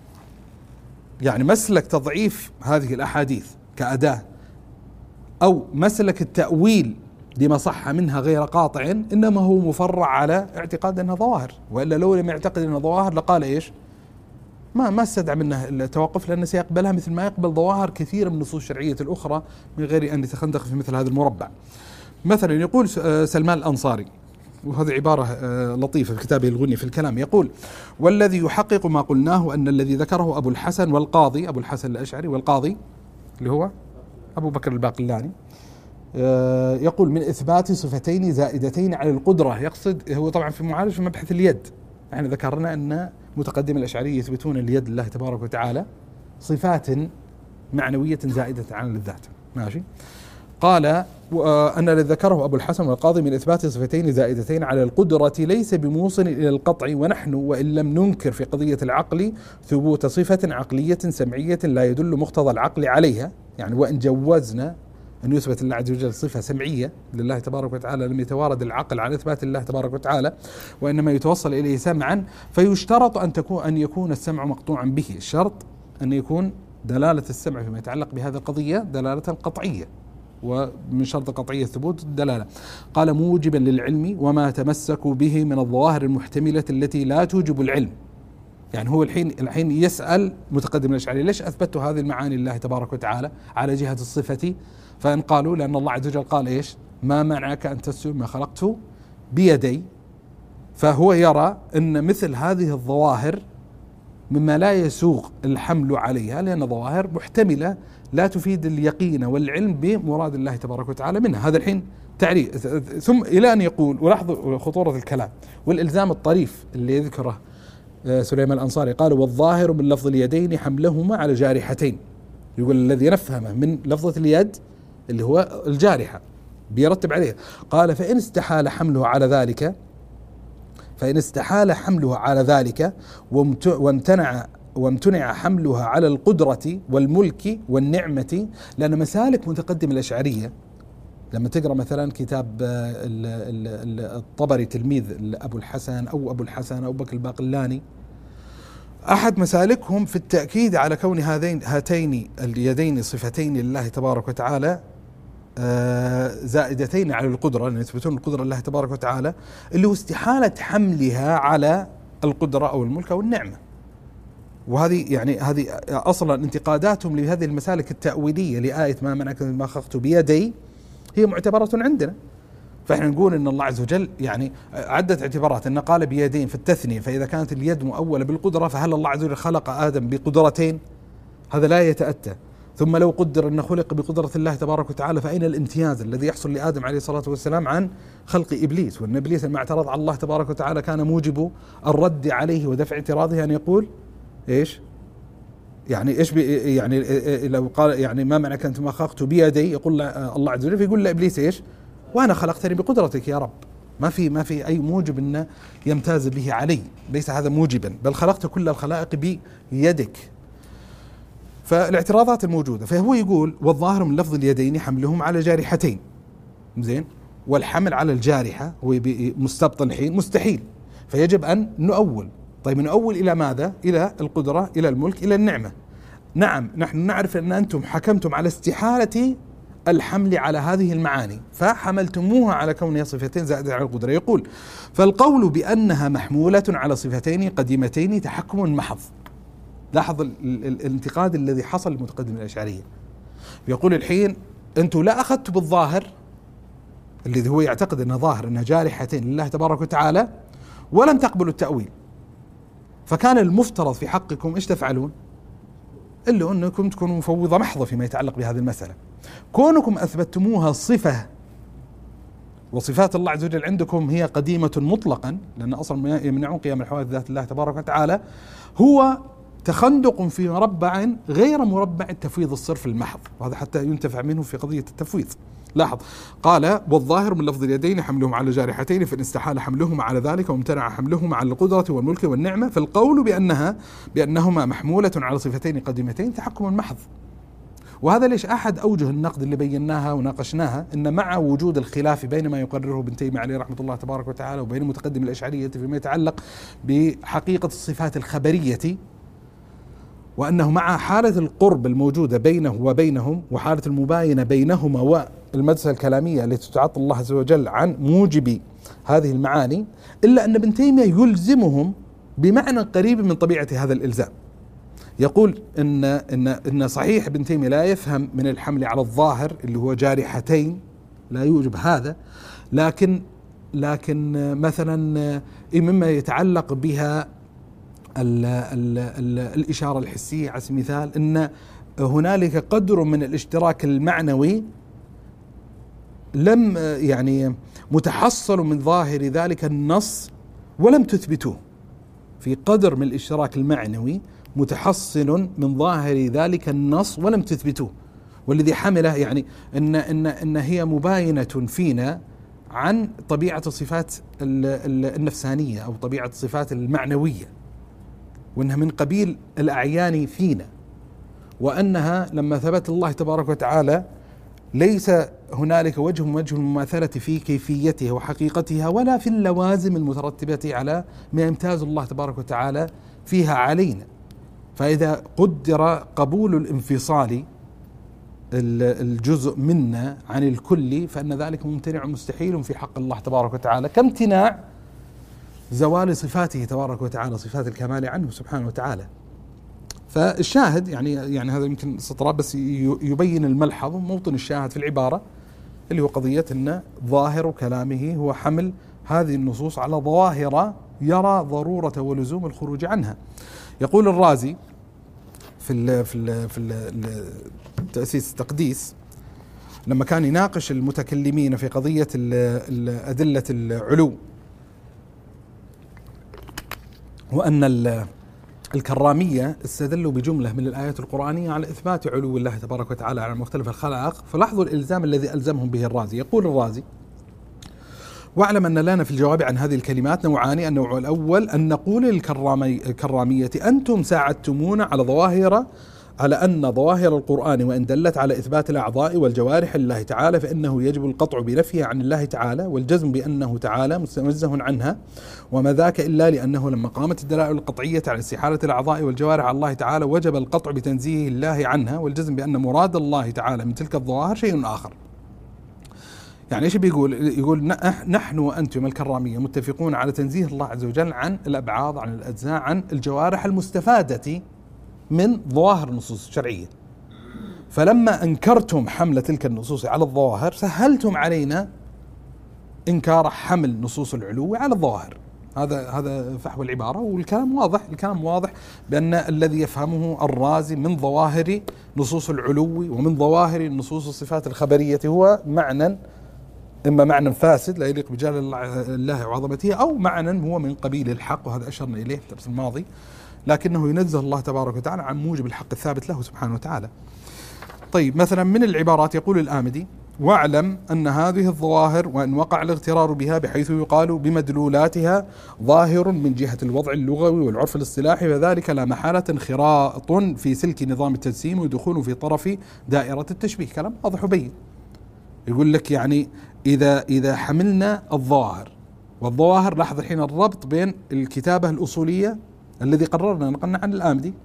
يعني مسلك تضعيف هذه الأحاديث كأداة، أو مسلك التأويل لما صح منها غير قاطع، إنما هو مفرع على اعتقاد أنها ظواهر، وإلا لو لم يعتقد أنها ظواهر لقال إيش؟ ما استدعى منه التوقف، لأنه سيقبلها مثل ما يقبل ظواهر كثير من النصوص الشرعية الأخرى من غير أن يتخندق في مثل هذا المربع. مثلا يقول سلمان الأنصاري، وهذه عبارة لطيفة في كتابه الغني في الكلام، يقول: والذي يحقق ما قلناه أن الذي ذكره أبو الحسن والقاضي، أبو الحسن الأشعري والقاضي اللي هو أبو بكر الباقلاني، يقول: من إثبات صفتين زائدتين على القدرة. يقصد هو طبعا في معالج في مبحث اليد، احنا ذكرنا أن متقدم الأشعري يثبتون اليد لله تبارك وتعالى صفات معنوية زائدة عن الذات. ماشي. قال: أن الذي ذكره أبو الحسن والقاضي من إثبات صفتين زائدتين على القدرة ليس بموصل إلى القطع، ونحن وإن لم ننكر في قضية العقل ثبوت صفة عقلية سمعية لا يدل مقتضى العقل عليها، يعني وإن جوزنا أن يثبت الله عز وجل صفة سمعية لله تبارك وتعالى لم يتوارد العقل عن إثبات الله تبارك وتعالى، وإنما يتوصل إليه سمعا، فيشترط أن يكون السمع مقطوعا به. الشرط أن يكون دلالة السمع فيما يتعلق بهذه القضية دلالة قطعية، ومن شرط قطعية ثبوت الدلالة. قال: موجبا للعلم وما تمسكوا به من الظواهر المحتملة التي لا توجب العلم. يعني هو الحين يسأل متقدم الأشعري: ليش أثبتوا هذه المعاني لله تبارك وتعالى على جهة الصفة؟ فإن قالوا: لأن الله عز وجل قال إيش؟ ما منعك أن تسجد ما خلقته بيدي. فهو يرى أن مثل هذه الظواهر مما لا يسوغ الحمل عليها، لأن ظواهر محتملة لا تفيد اليقين والعلم بمراد الله تبارك وتعالى منها. هذا الحين تعريف، ثم إلى أن يقول، ولاحظوا خطورة الكلام والإلزام الطريف اللي يذكره سليمان الأنصاري، قال: والظاهر من لفظ اليدين حملهما على جارحتين. يقول الذي نفهمه من لفظة اليد اللي هو الجارحة بيرتب عليه. قال: فإن استحال حمله على ذلك وامتنع حملها على القدرة والملك والنعمة، لأن مسالك متقدم الأشعرية لما تقرأ مثلا كتاب الطبري تلميذ أبو الحسن أو بكر الباقلاني، أحد مسالكهم في التأكيد على كون هاتين اليدين صفتين لله تبارك وتعالى زائدتين على القدرة، لأن يثبتون القدرة لله تبارك وتعالى، اللي هو استحالة حملها على القدرة أو الملك أو النعمة. وهذه يعني هذه أصلا انتقاداتهم لهذه المسالك التأويلية لآية ما منعك ما خلقت بيدي هي معتبرة عندنا. فإحنا نقول إن الله عز وجل يعني عدة اعتبارات، إن قال بيدين في التثنية، فإذا كانت اليد مؤولة بالقدرة فهل الله عز وجل خلق آدم بقدرتين؟ هذا لا يتأتى. ثم لو قدر أن خلق بقدرة الله تبارك وتعالى فأين الامتياز الذي يحصل لآدم عليه الصلاة والسلام عن خلق إبليس؟ وأن إبليس لما اعترض على الله تبارك وتعالى كان موجب الرد عليه ودفع اعتراضه أن يقول إيش؟ يعني ايش يعني لو قال يعني ما معنى كنت ما خلقت بيدي، يقول الله عز وجل، فيقول لابليس ايش؟ وانا خلقتني بقدرتك يا رب. ما في اي موجب انه يمتاز به علي، ليس هذا موجبا، بل خلقت كل الخلائق بيدك. فالاعتراضات الموجوده، فهو يقول والظاهر من لفظ اليدين حملهم على جارحتين، زين، والحمل على الجارحه هو مستبطن حين مستحيل، فيجب ان نؤول. طيب نؤول الى ماذا؟ الى القدره، الى الملك، الى النعمه. نعم، نحن نعرف أن أنتم حكمتم على استحالة الحمل على هذه المعاني، فحملتموها على كونها صفتين زائدة على القدرة. يقول فالقول بأنها محمولة على صفتين قديمتين تحكم محض. لاحظ الانتقاد الذي حصل للمتقدم الأشعرية. يقول الحين أنتم لا أخذتوا بالظاهر الذي هو يعتقد أنه ظاهر أنها جارحتين لله تبارك وتعالى، ولم تقبلوا التأويل، فكان المفترض في حقكم إيش تفعلون؟ إلا أنكم تكونوا مفوضة محضة فيما يتعلق بهذه المسألة. كونكم أثبتموها صفة، وصفات الله عز وجل عندكم هي قديمة مطلقا، لأن أصلا يمنعون قيام الحوادث ذات الله تبارك وتعالى، هو تخندق في مربع غير مربع التفويض الصرف المحض، وهذا حتى ينتفع منه في قضية التفويض. لاحظ، قال والظاهر من لفظ اليدين حملهم على جارحتين، فإن استحال حملهما على ذلك وامتنع حملهما على القدرة والملك والنعمة، فالقول بأنهما محمولة على صفتين قديمتين تحكم محض. وهذا ليش أحد أوجه النقد اللي بيناها وناقشناها، أن مع وجود الخلاف بين ما يقرره ابن تيمية عليه رحمة الله تبارك وتعالى وبين متقدم الأشعرية فيما يتعلق بحقيقة الصفات الخبرية، وأنه مع حالة القرب الموجودة بينه وبينهم وحالة المباينة بينهما والمدرسة الكلامية التي تعطي الله عز وجل عن موجب هذه المعاني، إلا أن ابن تيمية يلزمهم بمعنى قريب من طبيعة هذا الإلزام. يقول إن صحيح ابن تيمية لا يفهم من الحمل على الظاهر اللي هو جارحتين، لا يوجب هذا، لكن مثلا مما يتعلق بها الإشارة الحسية على سبيل المثال، أن هنالك قدر من الاشتراك المعنوي لم يعني متحصل من ظاهر ذلك النص ولم تثبتوه، في قدر من الاشتراك المعنوي متحصل من ظاهر ذلك النص ولم تثبتوه، والذي حمله يعني إن هي مباينة فينا عن طبيعة الصفات النفسانية أو طبيعة الصفات المعنوية، وأنها من قبيل الأعيان فينا، وأنها لما ثبت الله تبارك وتعالى ليس هنالك وجه المماثلة في كيفيتها وحقيقتها ولا في اللوازم المترتبة على ما يمتاز الله تبارك وتعالى فيها علينا. فإذا قدر قبول الانفصال الجزء منا عن الكل، فإن ذلك ممتنع مستحيل في حق الله تبارك وتعالى، كامتناع زوال صفاته تبارك وتعالى، صفات الكمال عنه سبحانه وتعالى. فالشاهد يعني هذا يمكن سطرات بس يبين الملحظ، موطن الشاهد في العبارة اللي هو قضية أن ظاهر كلامه هو حمل هذه النصوص على ظواهر يرى ضرورة ولزوم الخروج عنها. يقول الرازي في تأسيس التقديس لما كان يناقش المتكلمين في قضية أدلة العلو، وأن الكرامية استدلوا بجملة من الآيات القرآنية على إثبات علو الله تبارك وتعالى على مختلف الخلائق، فلاحظوا الإلزام الذي ألزمهم به الرازي. يقول الرازي: واعلم أن لنا في الجواب عن هذه الكلمات نوعان. النوع الأول أن نقول للكرامية أنتم ساعدتمون على أن ظواهر القرآن وإن دلت على إثبات الأعضاء والجوارح لله تعالى فإنه يجب القطع بنفيها عن الله تعالى والجزم بأنه تعالى مستنزه عنها، وما ذاك إلا لأنه لما قامت الدلائل القطعية على استحالة الأعضاء والجوارح على الله تعالى وجب القطع بتنزيه الله عنها والجزم بأن مراد الله تعالى من تلك الظواهر شيء آخر. يعني ايش بيقول؟ يقول نحن وأنتم الكرامية متفقون على تنزيه الله عز وجل عن الأبعاض، عن الأجزاء، عن الجوارح المستفادة من ظواهر النصوص الشرعية، فلما أنكرتم حمل تلك النصوص على الظواهر سهلتم علينا إنكار حمل نصوص العلو على الظواهر. هذا فحوى العبارة، والكلام واضح بأن الذي يفهمه الرازي من ظواهر نصوص العلو ومن ظواهر نصوص الصفات الخبرية هو معنى، إما معنى فاسد لا يليق بجلال الله وعظمته، أو معنى هو من قبيل الحق، وهذا أشرنا إليه في الدرس الماضي لكنه ينزه الله تبارك وتعالى عن موجب الحق الثابت له سبحانه وتعالى. طيب مثلا من العبارات يقول الآمدي: واعلم أن هذه الظواهر وإن وقع الاغترار بها بحيث يقال بمدلولاتها ظاهر من جهة الوضع اللغوي والعرف الاصطلاحي، فذلك لا محالة انخراط في سلك نظام التجسيم ودخول في طرف دائرة التشبيه. كلام واضح وبين. يقول لك يعني إذا حملنا الظواهر والظواهر، لاحظ الحين الربط بين الكتابة الأصولية الذي قررنا نقلنا عن الآمدي،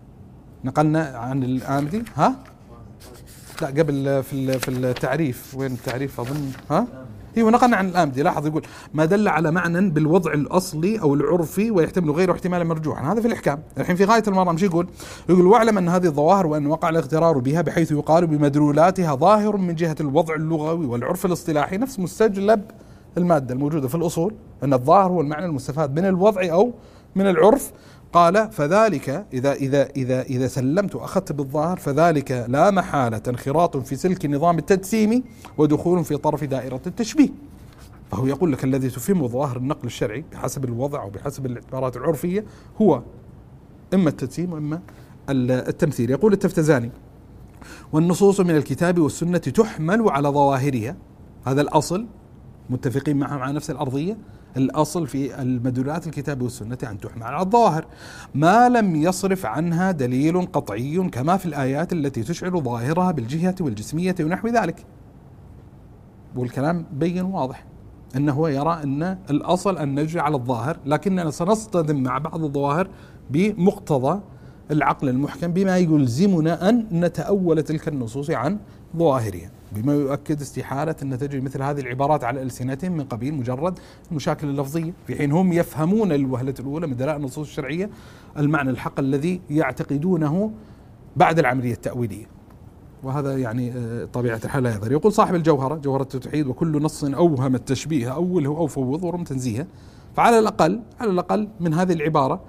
ها لا قبل في التعريف، وين التعريف أظن ايوه نقلنا عن الآمدي. لاحظ يقول ما دل على معنى بالوضع الأصلي أو العرفي ويحتمل غيره احتمالا مرجوحا، هذا في الإحكام. الحين في غاية المرام شو يقول واعلم أن هذه الظواهر وأن وقع الاغترار بها بحيث يقال بمدلولاتها ظاهر من جهة الوضع اللغوي والعرف الاصطلاحي، نفس مستجلب المادة الموجودة في الأصول، أن الظاهر هو المعنى المستفاد من الوضع أو من العرف. قال فذلك إذا سلمت وأخذت بالظاهر فذلك لا محالة انخراط في سلك نظام التجسيم ودخول في طرف دائرة التشبيه. فهو يقول لك الذي تفهمه ظواهر النقل الشرعي بحسب الوضع أو بحسب الاعتبارات العرفية هو إما التجسيم وإما التمثيل. يقول التفتزاني: والنصوص من الكتاب والسنة تحمل على ظواهرها، هذا الأصل، متفقين مع نفس الأرضية. الأصل في المدلولات الكتاب والسنة أن تحمل على الظواهر ما لم يصرف عنها دليل قطعي، كما في الآيات التي تشعر ظاهرها بالجهة والجسمية ونحو ذلك. والكلام بين واضح أنه يرى أن الأصل أن نجري على الظاهر، لكننا سنصطدم مع بعض الظواهر بمقتضى العقل المحكم بما يلزمنا أن نتأول تلك النصوص عن ظواهرها، بما يؤكد استحالة أن تجري مثل هذه العبارات على ألسنتهم من قبيل مجرد المشاكل اللفظية، في حين هم يفهمون الوهلة الأولى من دلائل النصوص الشرعية المعنى الحق الذي يعتقدونه بعد العملية التأويلية. وهذا يعني طبيعة الحال لا يظهر. يقول صاحب الجوهرة، جوهرة التوحيد: وكل نص أوهم التشبيه أوله أو فوض ورم تنزيهه. فعلى الأقل من هذه العبارة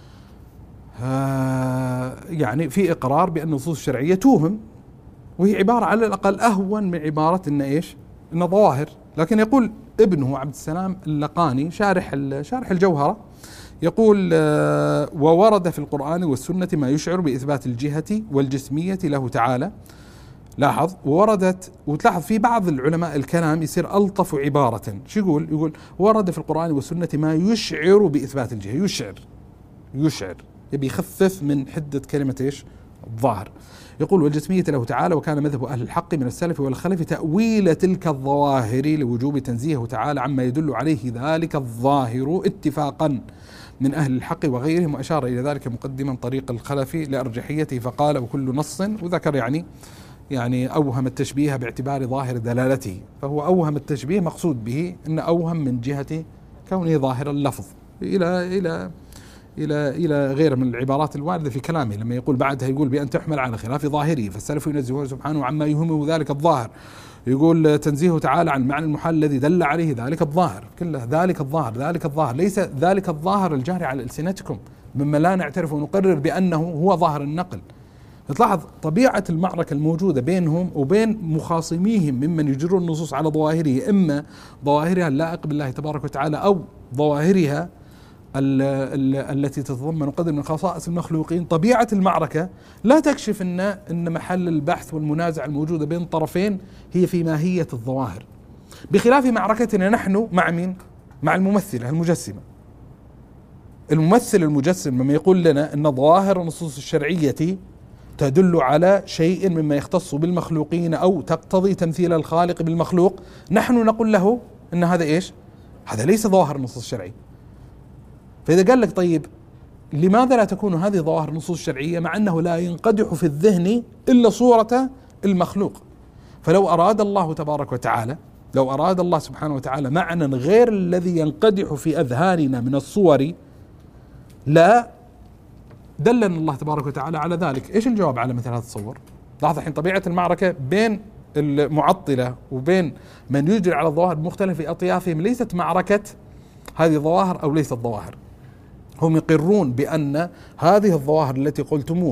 يعني في إقرار بأن النصوص الشرعية توهم، وهي عبارة على الأقل أهون من عبارة إن ظواهر. لكن يقول ابنه عبد السلام اللقاني شارح الجوهرة، يقول: وورد في القرآن والسنة ما يشعر بإثبات الجهة والجسمية له تعالى. لاحظ ووردت، وتلاحظ في بعض العلماء الكلام يصير ألطف عبارة. شو يقول ورد في القرآن والسنة ما يشعر بإثبات الجهة. يشعر يبي يخفف من حدة كلمة الظاهر. يقول: والجسمية له تعالى. وكان مذهب أهل الحق من السلف والخلف تأويل تلك الظواهر لوجوب تنزيهه تعالى عما يدل عليه ذلك الظاهر اتفاقا من أهل الحق وغيرهم. وأشار إلى ذلك مقدما طريق الخلف لأرجحيته فقال: وكل نص، وذكر يعني أوهم التشبيه باعتبار ظاهر دلالته. فهو أوهم التشبيه مقصود به أن أوهم من جهة كونه ظاهر اللفظ إلى غير من العبارات الواردة في كلامه. لما يقول بعدها يقول بأن تحمل على خلاف ظاهره، فالسلف ينزهون سبحانه عما يهمه ذلك الظاهر. يقول تنزيهه تعالى عن المعنى المحال الذي دل عليه ذلك الظاهر، كله ذلك الظاهر ليس ذلك الظاهر الجاري على ألسنتكم مما لا نعترف ونقرر بأنه هو ظاهر النقل. تلاحظ طبيعة المعركة الموجودة بينهم وبين مخاصميهم ممن يجرون النصوص على ظواهره، إما ظواهرها اللائق بالله تبارك وتعالى أو ظواهرها التي تتضمن قدر من خصائص المخلوقين. طبيعة المعركة لا تكشف أن محل البحث والمنازع الموجودة بين الطرفين هي في ماهية الظواهر، بخلاف معركتنا نحن مع مين؟ مع الممثلة المجسمة. الممثل المجسم لما يقول لنا أن ظواهر النصوص الشرعية تدل على شيء مما يختص بالمخلوقين أو تقتضي تمثيل الخالق بالمخلوق، نحن نقول له أن هذا هذا ليس ظواهر النصوص الشرعي. فإذا قال لك طيب لماذا لا تكون هذه ظواهر النصوص الشرعية مع أنه لا ينقدح في الذهن إلا صورة المخلوق؟ فلو أراد الله تبارك وتعالى، لو أراد الله سبحانه وتعالى معنى غير الذي ينقدح في أذهاننا من الصور لا دلنا الله تبارك وتعالى على ذلك. إيش الجواب على مثل هذا التصور؟ لاحظ الحين طبيعة المعركة بين المعطلة وبين من يجري على الظواهر بمختلف أطيافهم ليست معركة هذه ظواهر أو ليست ظواهر. هم يقرون بأن هذه الظواهر التي قلتموها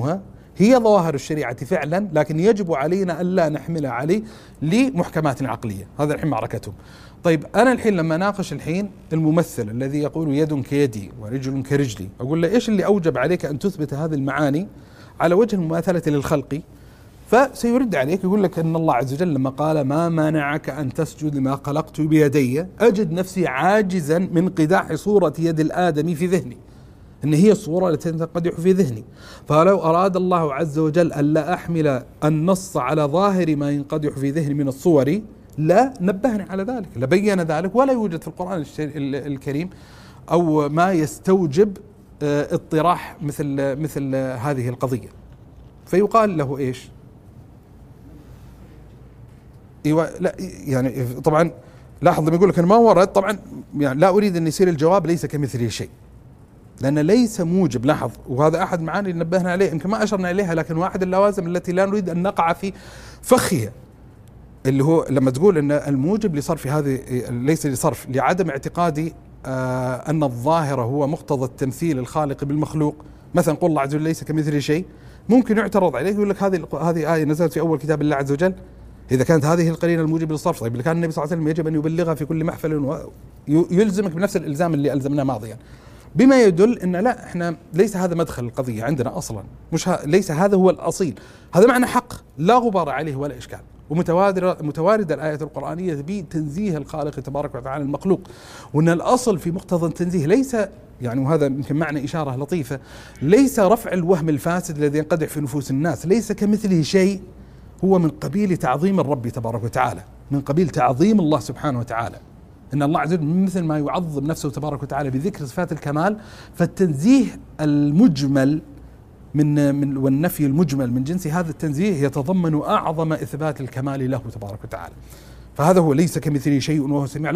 هي ظواهر الشريعة فعلا، لكن يجب علينا ألا نحملها عليه لمحكمات عقلية. هذا الحين معركتهم. طيب أنا الحين لما ناقش الحين الممثل الذي يقول يد كيدي ورجل كرجلي، أقول له إيش اللي أوجب عليك أن تثبت هذه المعاني على وجه المماثلة للخلق؟ فسيرد عليك يقول لك أن الله عز وجل لما قال ما منعك أن تسجد لما خلقت بيدي، أجد نفسي عاجزا من قداح صورة يد الآدمي في ذهني، إن هي الصورة التي تنقدح في ذهني. فلو أراد الله عز وجل ألا أحمل النص على ظاهر ما ينقدح في ذهني من الصور لا نبهني على ذلك، لبين ذلك، ولا يوجد في القرآن الكريم أو ما يستوجب اطراح مثل هذه القضية. فيقال له إيش؟ ايوه لا يعني طبعا لاحظ لما يقول لك أنا ما ورد، طبعا يعني لا اريد ان يصير الجواب ليس كمثله شيء، لان ليس موجب. لاحظ، وهذا احد معاني اللي نبهنا عليه، يمكن ما اشرنا اليها، لكن واحد اللوازم التي لا نريد ان نقع في فخها، اللي هو لما تقول ان الموجب لصرف هذه ليس لصرف لعدم اعتقادي ان الظاهر هو مقتضى التمثيل الخالق بالمخلوق. مثلا قول الله عز وجل ليس كمثله شيء، ممكن يعترض عليه يقول لك هذه آية نزلت في أول كتاب الله عز وجل، إذا كانت هذه القرينة الموجبة للصرف، طيب كان النبي صلى الله عليه وسلم يجب أن يبلغها في كل محفل ويلزمك بنفس الإلزام اللي ألزمناه ماضيا، بما يدل أن لا، إحنا ليس هذا مدخل القضية عندنا أصلا، ليس هذا هو الأصيل. هذا معنى حق لا غبار عليه ولا إشكال، ومتواردة الآية القرآنية بتنزيه الخالق تبارك وتعالى المخلوق، وأن الأصل في مقتضى التنزيه ليس يعني، وهذا يمكن معنى إشارة لطيفة، ليس رفع الوهم الفاسد الذي ينقدح في نفوس الناس، ليس كمثله شيء، هو من قبيل تعظيم الرب تبارك وتعالى، من قبيل تعظيم الله سبحانه وتعالى. إن الله عز وجل مثل ما يعظم نفسه تبارك وتعالى بذكر صفات الكمال، فالتنزيه المجمل من والنفي المجمل من جنس هذا التنزيه يتضمن أعظم إثبات الكمال له تبارك وتعالى. فهذا هو ليس كمثله شيء وهو سميع.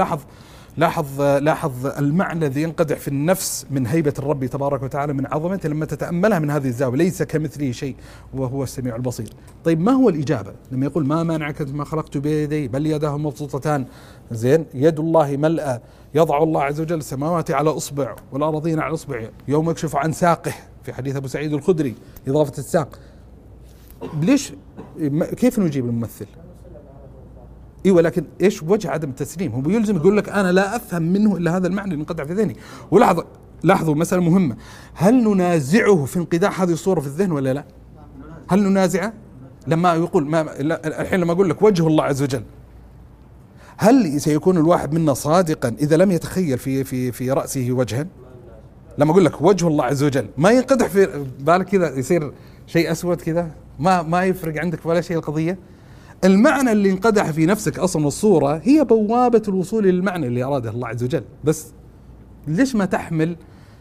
لاحظ المعنى الذي ينقدح في النفس من هيبة الرب تبارك وتعالى من عظمته لما تتأملها من هذه الزاوية، ليس كمثله شيء وهو السميع البصير. طيب ما هو الإجابة لما يقول ما منعك ما خلقت بيدي بل يداه مبسوطتان؟ زين، يد الله ملأى، يضع الله عز وجل السماوات على أصبع والأرضين على أصبع، يوم يكشف عن ساقه في حديث أبو سعيد الخدري إضافة الساق. ليش كيف نجيب الممثل؟ ايوه، لكن ايش وجه عدم التسليم؟ هو يلزم يقول لك انا لا افهم منه الا هذا المعنى اللي انقدح في ذهني. لاحظوا مسألة مهمة، هل ننازعه في انقداح هذه الصورة في الذهن ولا لا؟ هل ننازعه؟ لما يقول الحين لما اقول لك وجه الله عز وجل، هل سيكون الواحد منا صادقا اذا لم يتخيل في رأسه وجها؟ لما اقول لك وجه الله عز وجل ما ينقدح في بالك كذا يصير شيء اسود كذا، ما يفرق عندك ولا شيء القضية. المعنى اللي انقدح في نفسك أصلا الصورة هي بوابة الوصول للمعنى اللي أراده الله عز وجل. بس ليش ما تحمل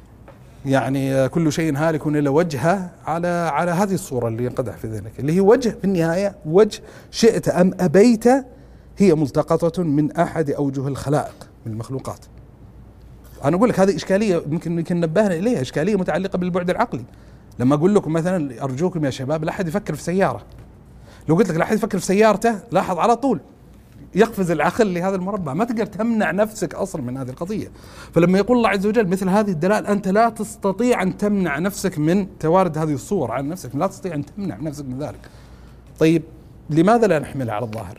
يعني كل شيء هالك إلا وجهه على هذه الصورة اللي ينقدح في ذهنك، اللي هي وجه في النهاية، وجه شئت أم أبيت هي ملتقطة من أحد أوجه الخلائق من المخلوقات. أنا أقول لك هذه إشكالية يمكن نبهنا إليها، إشكالية متعلقة بالبعد العقلي. لما أقول لكم مثلا أرجوكم يا شباب لا أحد يفكر في سيارة، لو قلت لك لا أحد يفكر في سيارته، لاحظ على طول يقفز العقل لهذا المربع، ما تقدر تمنع نفسك أصلا من هذه القضية. فلما يقول الله عز وجل مثل هذه الدلال، أنت لا تستطيع أن تمنع نفسك من توارد هذه الصور عن نفسك، لا تستطيع أن تمنع نفسك من ذلك. طيب لماذا لا نحملها على الظاهر؟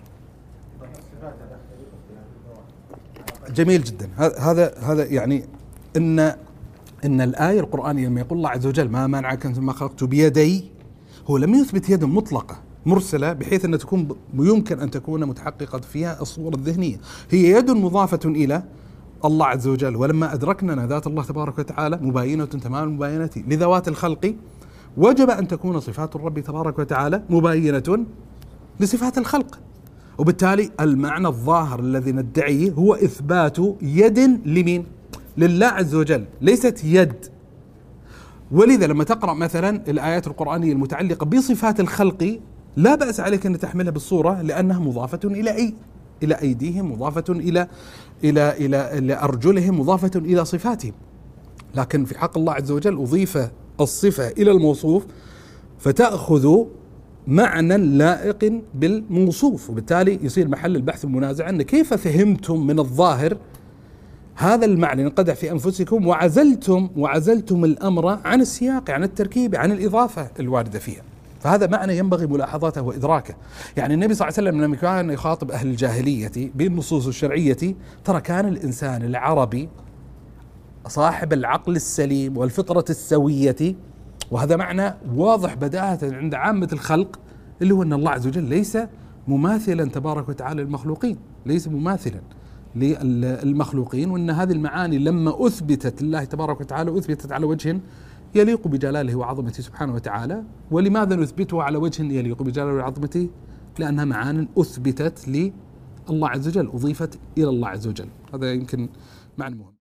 جميل جدا. هذا يعني إن الآية القرآنية لما يقول الله عز وجل ما منعك ما خلقت بيدي، هو لم يثبت يدا مطلقة مرسلة بحيث أن يمكن أن تكون متحققة فيها الصورة الذهنية، هي يد مضافة إلى الله عز وجل. ولما أدركنا ذات الله تبارك وتعالى مباينة تمام المباينة لذوات الخلق، وجب أن تكون صفات الرب تبارك وتعالى مباينة لصفات الخلق، وبالتالي المعنى الظاهر الذي ندعيه هو إثبات يد لمين؟ لله عز وجل، ليست يد. ولذا لما تقرأ مثلا الآيات القرآنية المتعلقة بصفات الخلق لا بأس عليك أن تحملها بالصورة، لأنها مضافة إلى أيديهم، مضافة إلى أرجلهم، مضافة إلى صفاتهم. لكن في حق الله عز وجل أضيف الصفة إلى الموصوف فتأخذ معنى لائق بالموصوف، وبالتالي يصير محل البحث والمنازعة أن كيف فهمتم من الظاهر هذا المعنى ينقدح في أنفسكم وعزلتم الأمر عن السياق، عن التركيب، عن الإضافة الواردة فيها. فهذا معنى ينبغي ملاحظته وإدراكه. يعني النبي صلى الله عليه وسلم لما كان يخاطب أهل الجاهلية بالنصوص الشرعية ترى كان الإنسان العربي صاحب العقل السليم والفطرة السوية، وهذا معنى واضح بداهة عند عامة الخلق، اللي هو أن الله عز وجل ليس مماثلا تبارك وتعالى للمخلوقين، ليس مماثلا للمخلوقين، وأن هذه المعاني لما أثبتت لله تبارك وتعالى أثبتت على وجه يليق بجلاله وعظمته سبحانه وتعالى. ولماذا نثبتها على وجه يليق بجلاله وعظمته؟ لأنها معان أثبتت لله عز وجل، أضيفت إلى الله عز وجل. هذا يمكن معنى مهم.